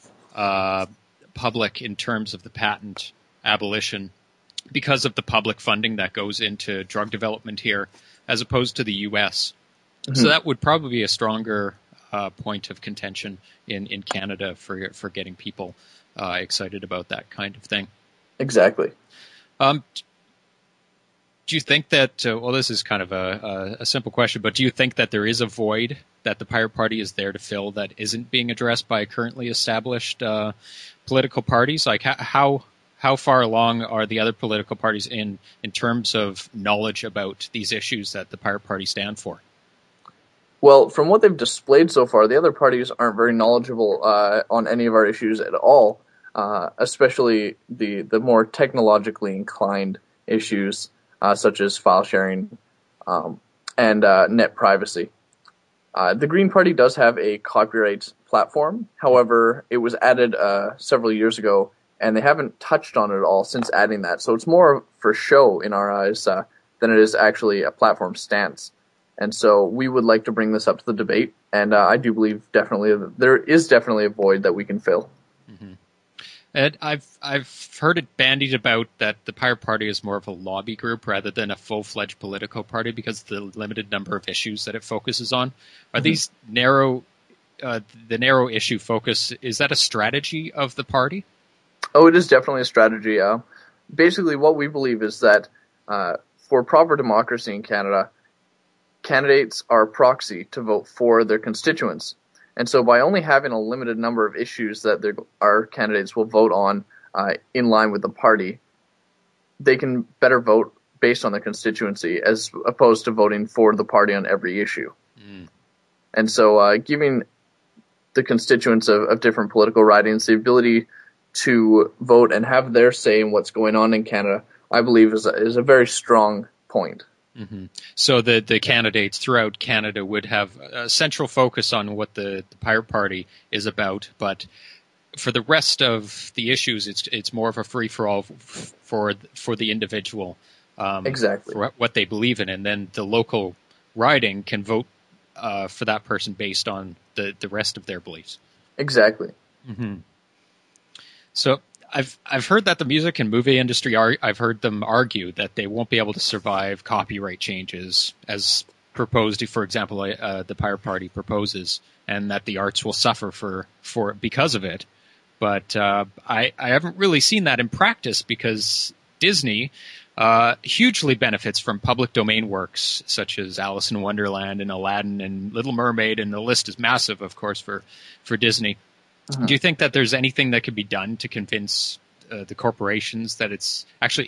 public in terms of the patent abolition, because of the public funding that goes into drug development here, as opposed to the U.S. So that would probably be a stronger point of contention in Canada for getting people excited about that kind of thing. Exactly. Do you think that, well, this is kind of a simple question, but do you think that there is a void that the Pirate Party is there to fill that isn't being addressed by currently established political parties? Like, how far along are the other political parties in terms of knowledge about these issues that the Pirate Party stand for? Well, from what they've displayed so far, the other parties aren't very knowledgeable on any of our issues at all, especially the more technologically inclined issues, such as file sharing and net privacy. The Green Party does have a copyright platform. However, it was added several years ago, and they haven't touched on it at all since adding that. So it's more for show in our eyes than it is actually a platform stance. And so we would like to bring this up to the debate, and I do believe there is definitely a void that we can fill. Mm-hmm. And I've heard it bandied about that the Pirate Party is more of a lobby group rather than a full-fledged political party because of the limited number of issues that it focuses on. Are these the narrow issue focus, is that a strategy of the party? Oh, it is definitely a strategy. Basically, what we believe is that for proper democracy in Canada, candidates are a proxy to vote for their constituents. And so by only having a limited number of issues that our candidates will vote on in line with the party, they can better vote based on their constituency as opposed to voting for the party on every issue. Mm. And so giving the constituents of different political ridings the ability to vote and have their say in what's going on in Canada, I believe is a very strong point. Mm-hmm. So the candidates throughout Canada would have a central focus on what the Pirate Party is about, but for the rest of the issues, it's more of a free for all for the individual, exactly, for what they believe in, and then the local riding can vote for that person based on the rest of their beliefs. Exactly. Mm-hmm. So I've heard that the music and movie industry I've heard them argue that they won't be able to survive copyright changes as proposed, for example, the Pirate Party proposes, and that the arts will suffer for because of it. But I haven't really seen that in practice because Disney hugely benefits from public domain works such as Alice in Wonderland and Aladdin and Little Mermaid, and the list is massive, of course, for Disney. Mm-hmm. Do you think that there's anything that could be done to convince the corporations that it's actually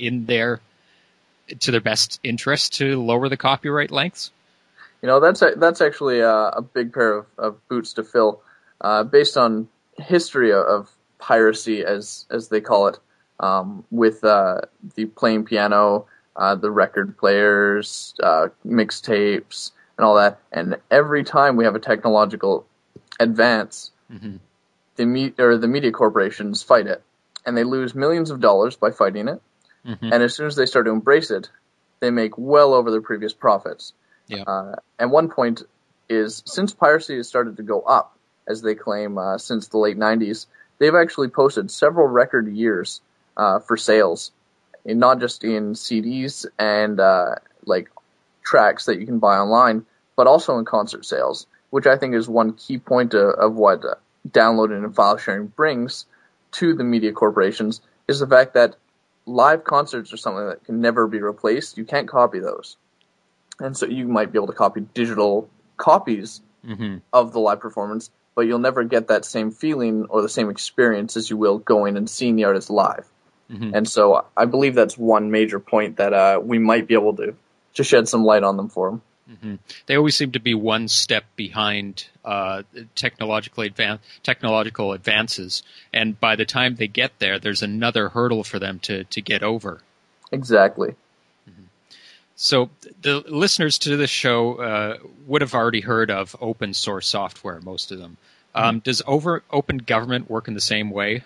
to their best interest to lower the copyright lengths? That's actually a big pair of boots to fill, based on history of piracy, as they call it, with the playing piano, the record players, mixtapes, and all that. And every time we have a technological advance, mm-hmm. the media corporations fight it, and they lose millions of dollars by fighting it. Mm-hmm. And as soon as they start to embrace it, they make well over their previous profits. Yeah. And one point is, since piracy has started to go up, as they claim, since the late 90s, they've actually posted several record years for sales, and not just in CDs and like tracks that you can buy online, but also in concert sales, which I think is one key point of what downloading and file sharing brings to the media corporations, is the fact that live concerts are something that can never be replaced. You can't copy those. And so you might be able to copy digital copies mm-hmm. of the live performance, but you'll never get that same feeling or the same experience as you will going and seeing the artist live. Mm-hmm. And so I believe that's one major point that we might be able to shed some light on them for them. Mm-hmm. They always seem to be one step behind technological advances, and by the time they get there, there's another hurdle for them to get over. Exactly. Mm-hmm. So the listeners to this show would have already heard of open source software, most of them. Mm-hmm. Does open government work in the same way?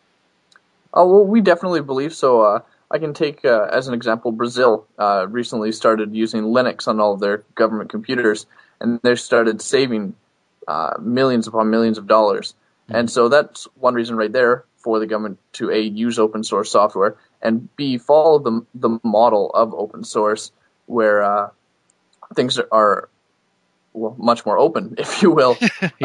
Oh, well, we definitely believe so. I can take, as an example, Brazil recently started using Linux on all of their government computers, and they started saving millions upon millions of dollars. Mm-hmm. And so that's one reason right there for the government to A, use open source software, and B, follow the model of open source, where things are much more open, if you will.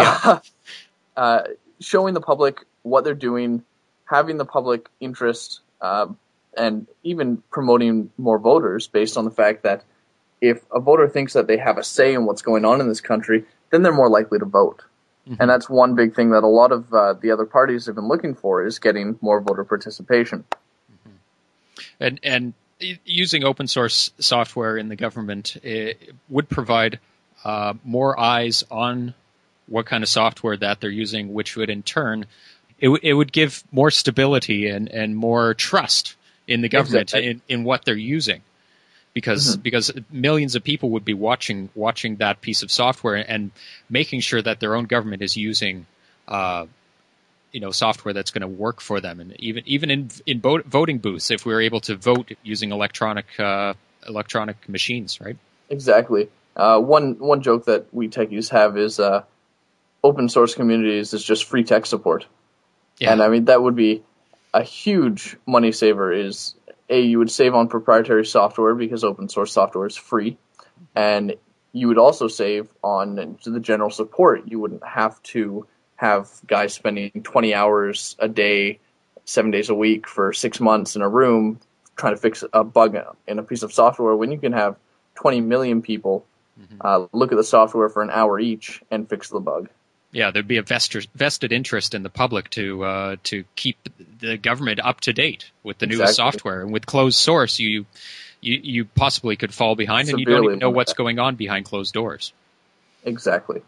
Showing the public what they're doing, having the public interest, and even promoting more voters based on the fact that if a voter thinks that they have a say in what's going on in this country, then they're more likely to vote. Mm-hmm. And that's one big thing that a lot of the other parties have been looking for, is getting more voter participation. Mm-hmm. And using open source software in the government would provide more eyes on what kind of software that they're using, which would in turn, it would give more stability and more trust in the government, exactly. in what they're using, because millions of people would be watching that piece of software and making sure that their own government is using software that's going to work for them. And even in voting booths, if we were able to vote using electronic machines, right? Exactly. One joke that we techies have is open source communities is just free tech support. Yeah. And I mean, that would be a huge money saver. Is you would save on proprietary software because open source software is free, and you would also save on the general support. You wouldn't have to have guys spending 20 hours a day, 7 days a week for 6 months in a room trying to fix a bug in a piece of software when you can have 20 million people look at the software for an hour each and fix the bug. Yeah, there'd be a vested interest in the public to keep the government up to date with the newest software. And with closed source, you possibly could fall behind, and you don't even know what's going on behind closed doors. Exactly.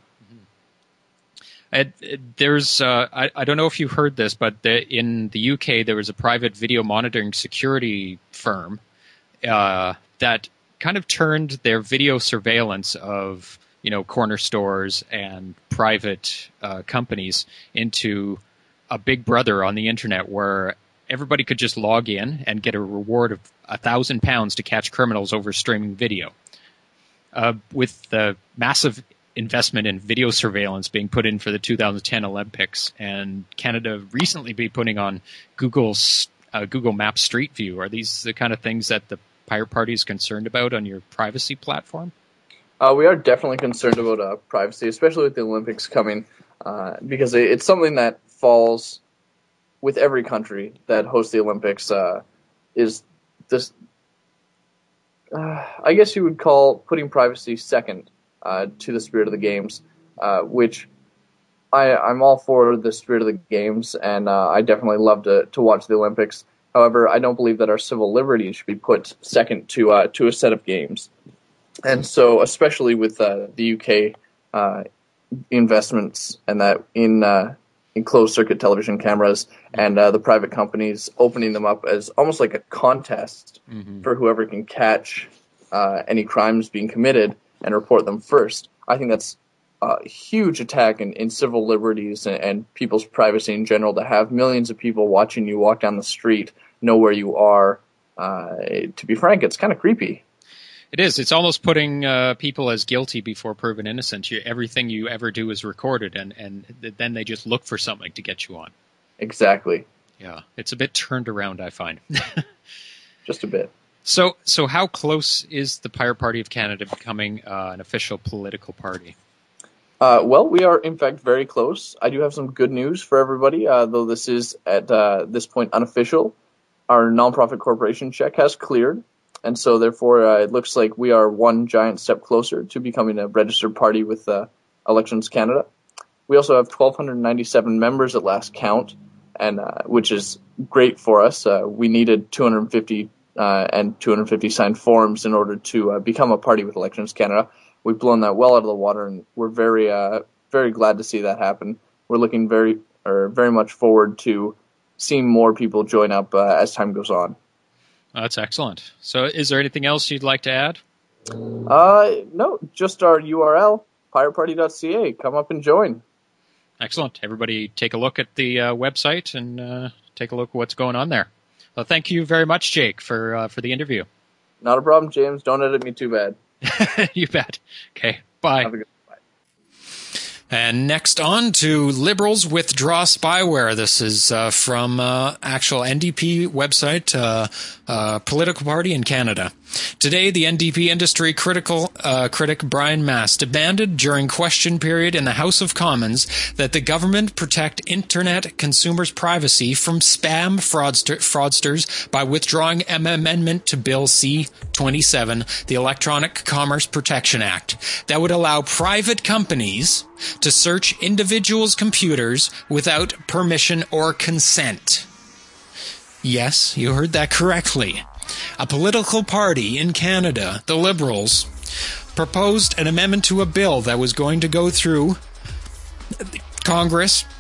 There's I don't know if you heard this, but in the UK there was a private video monitoring security firm that kind of turned their video surveillance of corner stores and private companies into a big brother on the internet, where everybody could just log in and get a reward of £1,000 to catch criminals over streaming video. With the massive investment in video surveillance being put in for the 2010 Olympics, and Canada recently be putting on Google Maps Street View, are these the kind of things that the Pirate Party is concerned about on your privacy platform? We are definitely concerned about privacy, especially with the Olympics coming, because it's something that falls with every country that hosts the Olympics. Is this, I guess you would call putting privacy second to the spirit of the games, which I'm all for the spirit of the games, and I definitely love to watch the Olympics. However, I don't believe that our civil liberties should be put second to a set of games. And so, especially with the UK investments and that in closed circuit television cameras and the private companies opening them up as almost like a contest for whoever can catch any crimes being committed and report them first. I think that's a huge attack in civil liberties and people's privacy in general, to have millions of people watching you walk down the street, know where you are. To be frank, it's kind of creepy. It is. It's almost putting people as guilty before proven innocent. Everything you ever do is recorded, and then they just look for something to get you on. Exactly. Yeah. It's a bit turned around, I find. Just a bit. So how close is the Pirate Party of Canada becoming an official political party? Well, we are, in fact, very close. I do have some good news for everybody, though this is, at this point, unofficial. Our nonprofit corporation check has cleared. And so, therefore, it looks like we are one giant step closer to becoming a registered party with Elections Canada. We also have 1,297 members at last count, and which is great for us. We needed 250 and 250 signed forms in order to become a party with Elections Canada. We've blown that well out of the water, and we're very, very glad to see that happen. We're looking very much forward to seeing more people join up as time goes on. That's excellent. So is there anything else you'd like to add? No, just our URL, pirateparty.ca. Come up and join. Excellent. Everybody take a look at the website and take a look at what's going on there. Well, thank you very much, Jake, for the interview. Not a problem, James. Don't edit me too bad. You bet. Okay, bye. Have a good bye. And next on to Liberals withdraw spyware. This is from actual NDP website, political party in Canada. Today, the NDP industry critic Brian Mast demanded during question period in the House of Commons that the government protect internet consumers' privacy from spam fraudsters by withdrawing an amendment to Bill C-27, the Electronic Commerce Protection Act, that would allow private companies to search individuals' computers without permission or consent. Yes, you heard that correctly. A political party in Canada, the Liberals, proposed an amendment to a bill that was going to go through Congress,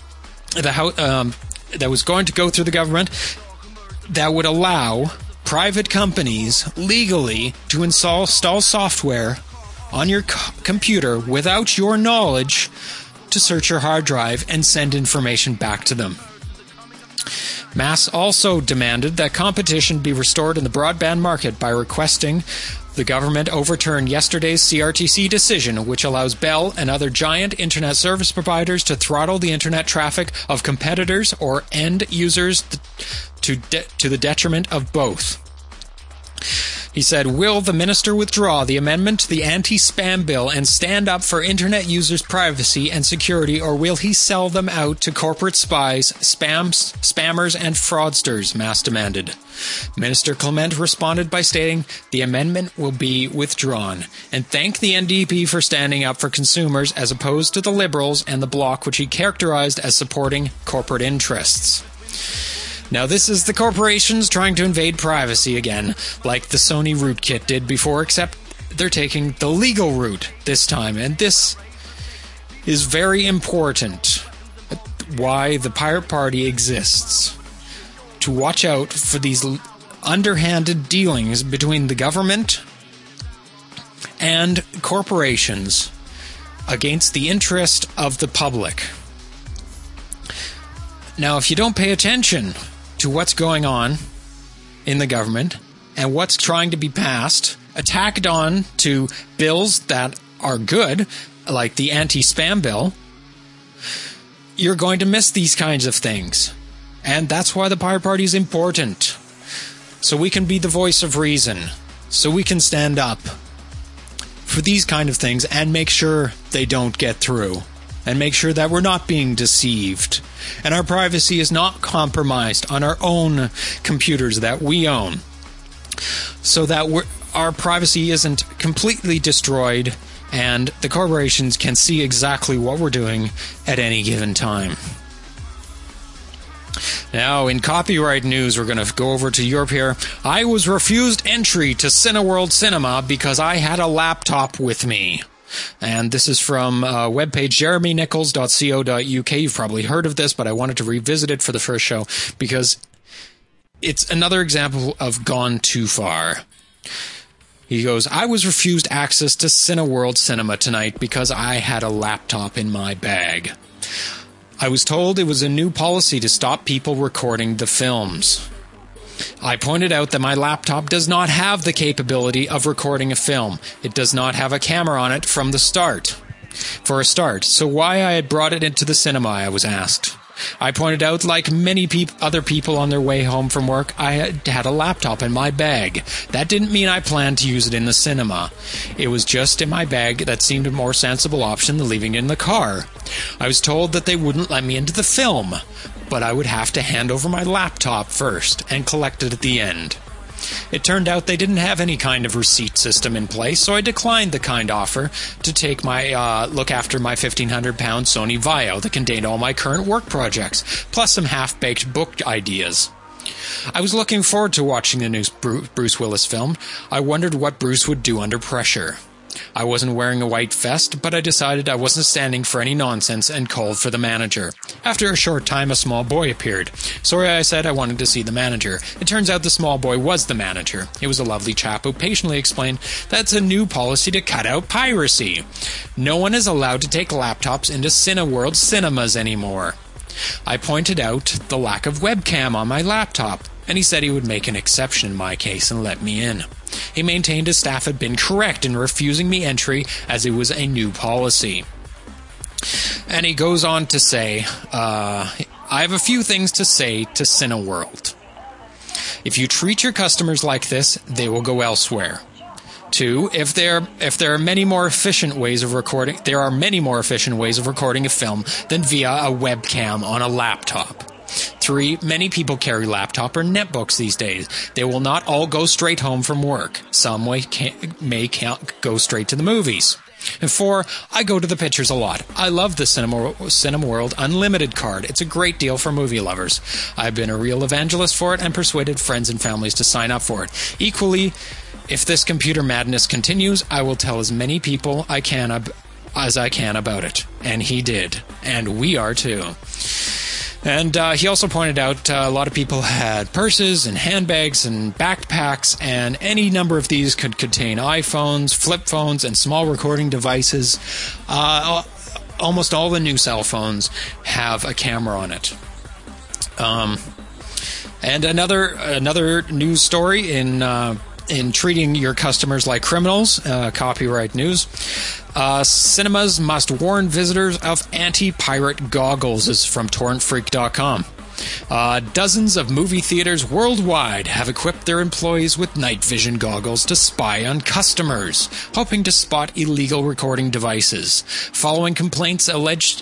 that was going to go through the government, that would allow private companies legally to install software on your computer without your knowledge to search your hard drive and send information back to them. Mass also demanded that competition be restored in the broadband market by requesting the government overturn yesterday's CRTC decision, which allows Bell and other giant internet service providers to throttle the internet traffic of competitors or end users to the detriment of both. He said, will the minister withdraw the amendment to the anti-spam bill and stand up for internet users' privacy and security, or will he sell them out to corporate spies, spammers, and fraudsters? Mass demanded. Minister Clement responded by stating the amendment will be withdrawn and thanked the NDP for standing up for consumers as opposed to the Liberals and the Bloc, which he characterized as supporting corporate interests. Now, this is the corporations trying to invade privacy again, like the Sony rootkit did before, except they're taking the legal route this time. And this is very important, why the Pirate Party exists. To watch out for these underhanded dealings between the government and corporations against the interest of the public. Now, if you don't pay attention to what's going on in the government and what's trying to be passed, tacked on to bills that are good, like the anti-spam bill, you're going to miss these kinds of things. And that's why the Pirate Party is important. So we can be the voice of reason. So we can stand up for these kind of things and make sure they don't get through. And make sure that we're not being deceived. And our privacy is not compromised on our own computers that we own. So that our privacy isn't completely destroyed and the corporations can see exactly what we're doing at any given time. Now, in copyright news, we're going to go over to Europe here. I was refused entry to Cineworld Cinema because I had a laptop with me. And this is from webpage jeremynichols.co.uk. You've probably heard of this, but I wanted to revisit it for the first show because it's another example of gone too far. He goes, I was refused access to Cineworld Cinema tonight because I had a laptop in my bag. I was told it was a new policy to stop people recording the films. I pointed out that my laptop does not have the capability of recording a film. It does not have a camera on it from the start. For a start, so why I had brought it into the cinema, I was asked. I pointed out, like many other people on their way home from work, I had a laptop in my bag. That didn't mean I planned to use it in the cinema. It was just in my bag. That seemed a more sensible option than leaving it in the car. I was told that they wouldn't let me into the film, but I would have to hand over my laptop first and collect it at the end. It turned out they didn't have any kind of receipt system in place, so I declined the kind offer to take my look after my £1,500 Sony Vaio that contained all my current work projects, plus some half-baked book ideas. I was looking forward to watching the new Bruce Willis film. I wondered what Bruce would do under pressure. I wasn't wearing a white vest, but I decided I wasn't standing for any nonsense and called for the manager. After a short time, a small boy appeared. Sorry, I said I wanted to see the manager. It turns out the small boy was the manager. He was a lovely chap who patiently explained that's a new policy to cut out piracy. No one is allowed to take laptops into Cineworld cinemas anymore. I pointed out the lack of webcam on my laptop, and he said he would make an exception in my case and let me in. He maintained his staff had been correct in refusing me entry as it was a new policy. And he goes on to say, I have a few things to say to Cineworld. If you treat your customers like this, they will go elsewhere. 2, if there are many more efficient ways of recording a film than via a webcam on a laptop. 3, many people carry laptop or netbooks these days. They will not all go straight home from work. Some may go straight to the movies. And 4, I go to the pictures a lot. I love the Cineworld Unlimited card. It's a great deal for movie lovers. I've been a real evangelist for it and persuaded friends and families to sign up for it. Equally, if this computer madness continues, I will tell as many people as I can about it. And he did. And we are too. And he also pointed out a lot of people had purses and handbags and backpacks, and any number of these could contain iPhones, flip phones, and small recording devices. almost all the new cell phones have a camera on it. And another news story in treating your customers like criminals, copyright news. Cinemas must warn visitors of anti-pirate goggles. This is from torrentfreak.com. Dozens of movie theaters worldwide have equipped their employees with night vision goggles to spy on customers, hoping to spot illegal recording devices. Following complaints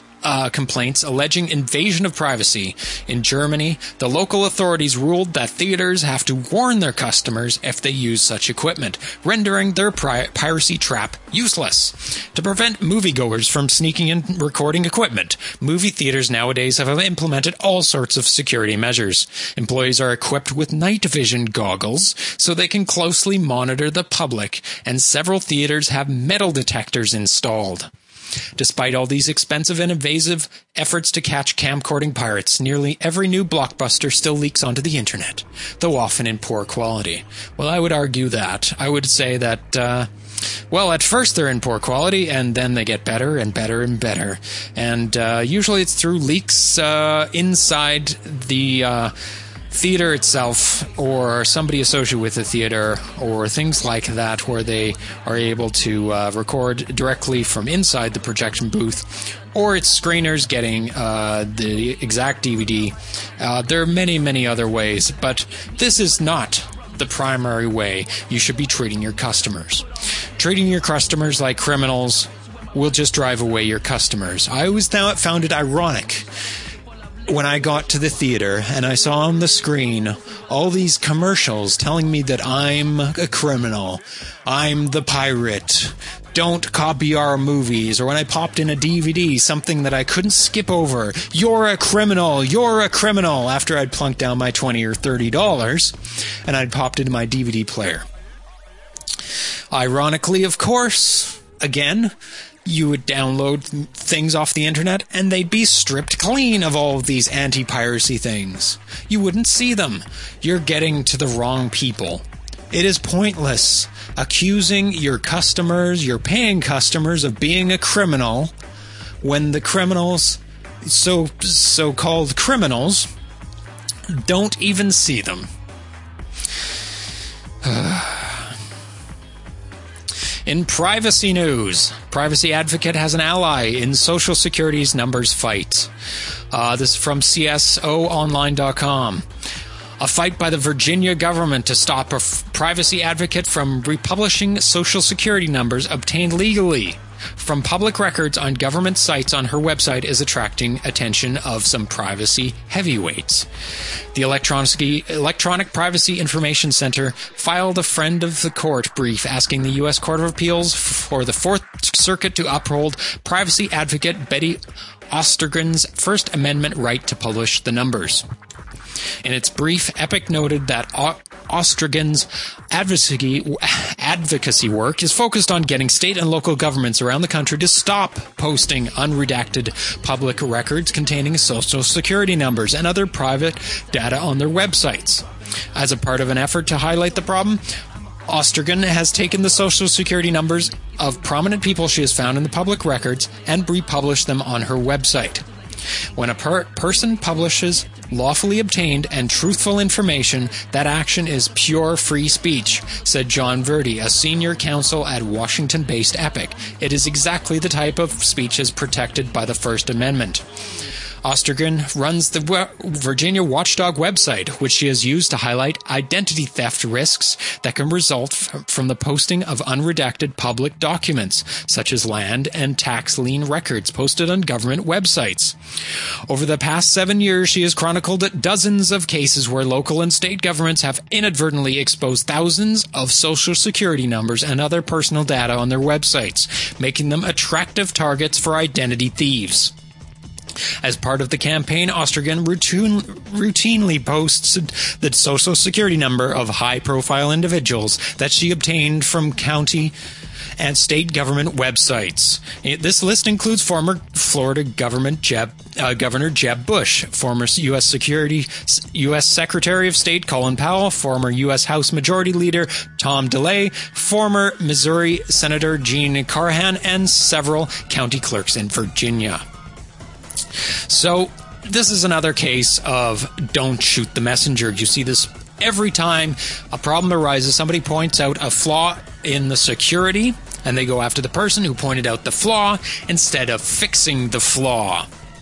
alleging invasion of privacy in Germany, the local authorities ruled that theaters have to warn their customers if they use such equipment, rendering their piracy trap useless. To prevent moviegoers from sneaking in recording equipment, movie theaters nowadays have implemented all sorts of security measures. Employees are equipped with night vision goggles so they can closely monitor the public, and several theaters have metal detectors installed. Despite all these expensive and invasive efforts to catch camcording pirates, nearly every new blockbuster still leaks onto the internet, though often in poor quality. Well, I would argue that. I would say that, at first they're in poor quality, and then they get better and better and better. And usually it's through leaks inside the theater itself, or somebody associated with the theater, or things like that, where they are able to record directly from inside the projection booth, or it's screeners getting the exact DVD. There are many, many other ways, but this is not the primary way you should be treating your customers. Treating your customers like criminals will just drive away your customers. I always found it ironic when I got to the theater and I saw on the screen all these commercials telling me that I'm a criminal, I'm the pirate, don't copy our movies, or when I popped in a DVD, something that I couldn't skip over, you're a criminal, after I'd plunked down my $20 or $30 and I'd popped into my DVD player. Ironically, of course, again, you would download things off the internet and they'd be stripped clean of all of these anti-piracy things. You wouldn't see them. You're getting to the wrong people. It is pointless accusing your customers, your paying customers, of being a criminal when the criminals, so-called criminals, don't even see them. In privacy news, Privacy Advocate has an ally in Social Security's numbers fight. This is from CSOonline.com. A fight by the Virginia government to stop a Privacy Advocate from republishing Social Security numbers obtained legally from public records on government sites on her website is attracting attention of some privacy heavyweights. The Electronic Privacy Information Center filed a friend of the court brief asking the U.S. Court of Appeals for the Fourth Circuit to uphold Privacy Advocate Betty Ostergen's First Amendment right to publish the numbers. In its brief, Epic noted that Ostergen's advocacy work is focused on getting state and local governments around the country to stop posting unredacted public records containing social security numbers and other private data on their websites. As a part of an effort to highlight the problem, Ostergen has taken the social security numbers of prominent people she has found in the public records and republished them on her website. When a person publishes lawfully obtained and truthful information, that action is pure free speech, said John Verdi, a senior counsel at Washington-based Epic. It is exactly the type of speech as protected by the First Amendment. Ostergen runs the Virginia Watchdog website, which she has used to highlight identity theft risks that can result from the posting of unredacted public documents, such as land and tax lien records posted on government websites. Over the past 7 years, she has chronicled dozens of cases where local and state governments have inadvertently exposed thousands of social security numbers and other personal data on their websites, making them attractive targets for identity thieves. As part of the campaign, Ostergen routinely posts the social security number of high-profile individuals that she obtained from county and state government websites. This list includes former Florida Governor Jeb Bush, former U.S. Secretary of State Colin Powell, former U.S. House Majority Leader Tom DeLay, former Missouri Senator Gene Carhan, and several county clerks in Virginia. So this is another case of don't shoot the messenger. You see this every time a problem arises. Somebody points out a flaw in the security, and they go after the person who pointed out the flaw instead of fixing the flaw.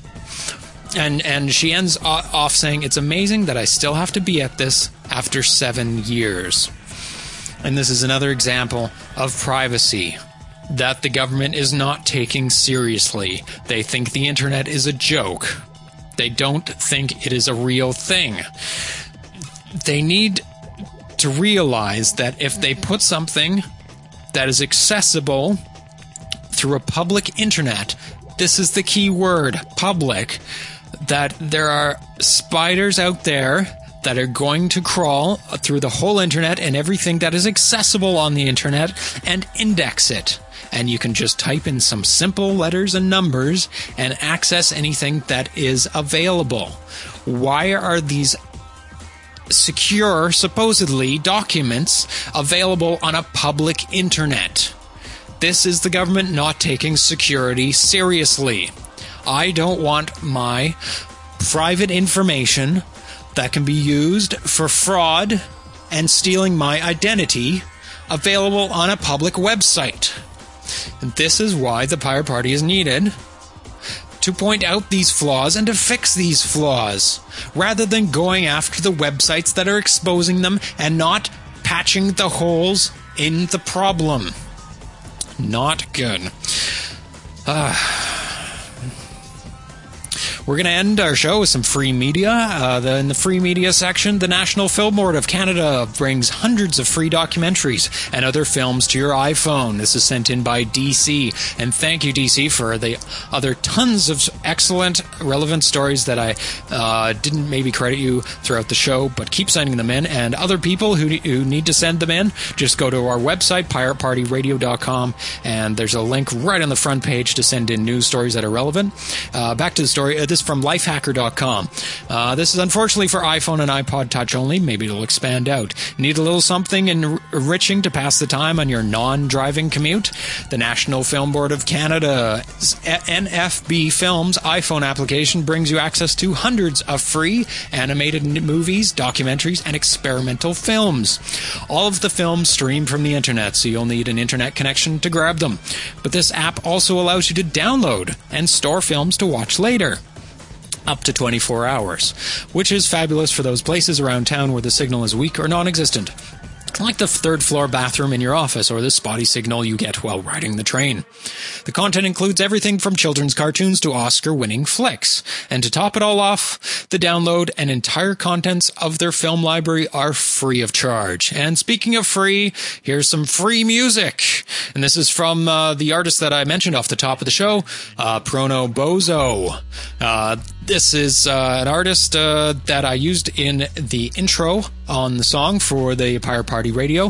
And she ends off saying, "It's amazing that I still have to be at this after 7 years." And this is another example of privacy that the government is not taking seriously. They think the internet is a joke. They don't think it is a real thing. They need to realize that if they put something that is accessible through a public internet, this is the key word, public, that there are spiders out there that are going to crawl through the whole internet and everything that is accessible on the internet and index it. And you can just type in some simple letters and numbers and access anything that is available. Why are these secure, supposedly, documents available on a public internet? This is the government not taking security seriously. I don't want my private information that can be used for fraud and stealing my identity available on a public website. And this is why the Pirate Party is needed, to point out these flaws and to fix these flaws, rather than going after the websites that are exposing them and not patching the holes in the problem. Not good. We're going to end our show with some free media. In the free media section, the National Film Board of Canada brings hundreds of free documentaries and other films to your iPhone. This is sent in by DC. And thank you, DC, for the other tons of excellent, relevant stories that I didn't maybe credit you throughout the show, but keep sending them in. And other people who need to send them in, just go to our website, piratepartyradio.com, and there's a link right on the front page to send in news stories that are relevant. Back to the story. This is from lifehacker.com. This is unfortunately for iPhone and iPod Touch only. Maybe it'll expand out. Need a little something enriching to pass the time on your non-driving commute? The National Film Board of Canada's NFB Films iPhone application brings you access to hundreds of free animated movies, documentaries, and experimental films. All of the films stream from the internet, so you'll need an internet connection to grab them. But this app also allows you to download and store films to watch later, up to 24 hours, which is fabulous for those places around town where the signal is weak or non-existent, like the third-floor bathroom in your office or the spotty signal you get while riding the train. The content includes everything from children's cartoons to Oscar-winning flicks. And to top it all off, the download and entire contents of their film library are free of charge. And speaking of free, here's some free music. And this is from the artist that I mentioned off the top of the show, Prono Bozo. This is an artist that I used in the intro on the song for the Pirate Party Radio.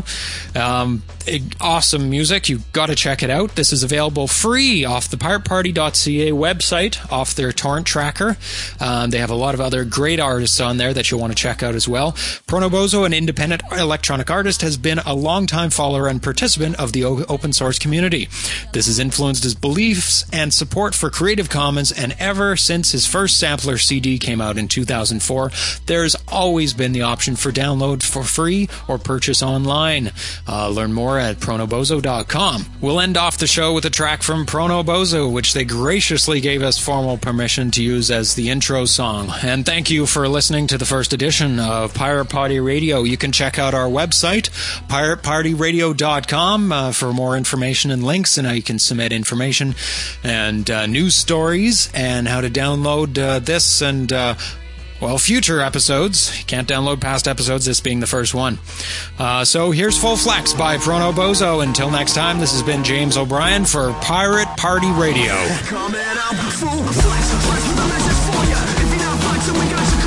Awesome music. You've got to check it out. This is available free off the pirateparty.ca website, off their torrent tracker. They have a lot of other great artists on there that you'll want to check out as well. Prono Bozo, an independent electronic artist, has been a longtime follower and participant of the open source community. This has influenced his beliefs and support for Creative Commons, and ever since his first sampler CD came out in 2004, there's always been the option for download for free or purchase online. Learn more at pronobozo.com. We'll end off the show with a track from Prono Bozo, which they graciously gave us formal permission to use as the intro song. And thank you for listening to the first edition of Pirate Party Radio. You can check out our website, piratepartyradio.com, for more information and links, and how you can submit information and news stories and how to download this and Well, future episodes. You can't download past episodes, this being the first one. So here's Full Flex by Prono Bozo. Until next time, this has been James O'Brien for Pirate Party Radio. Coming out, full flex, with a message for ya. If you're not flexible, we got you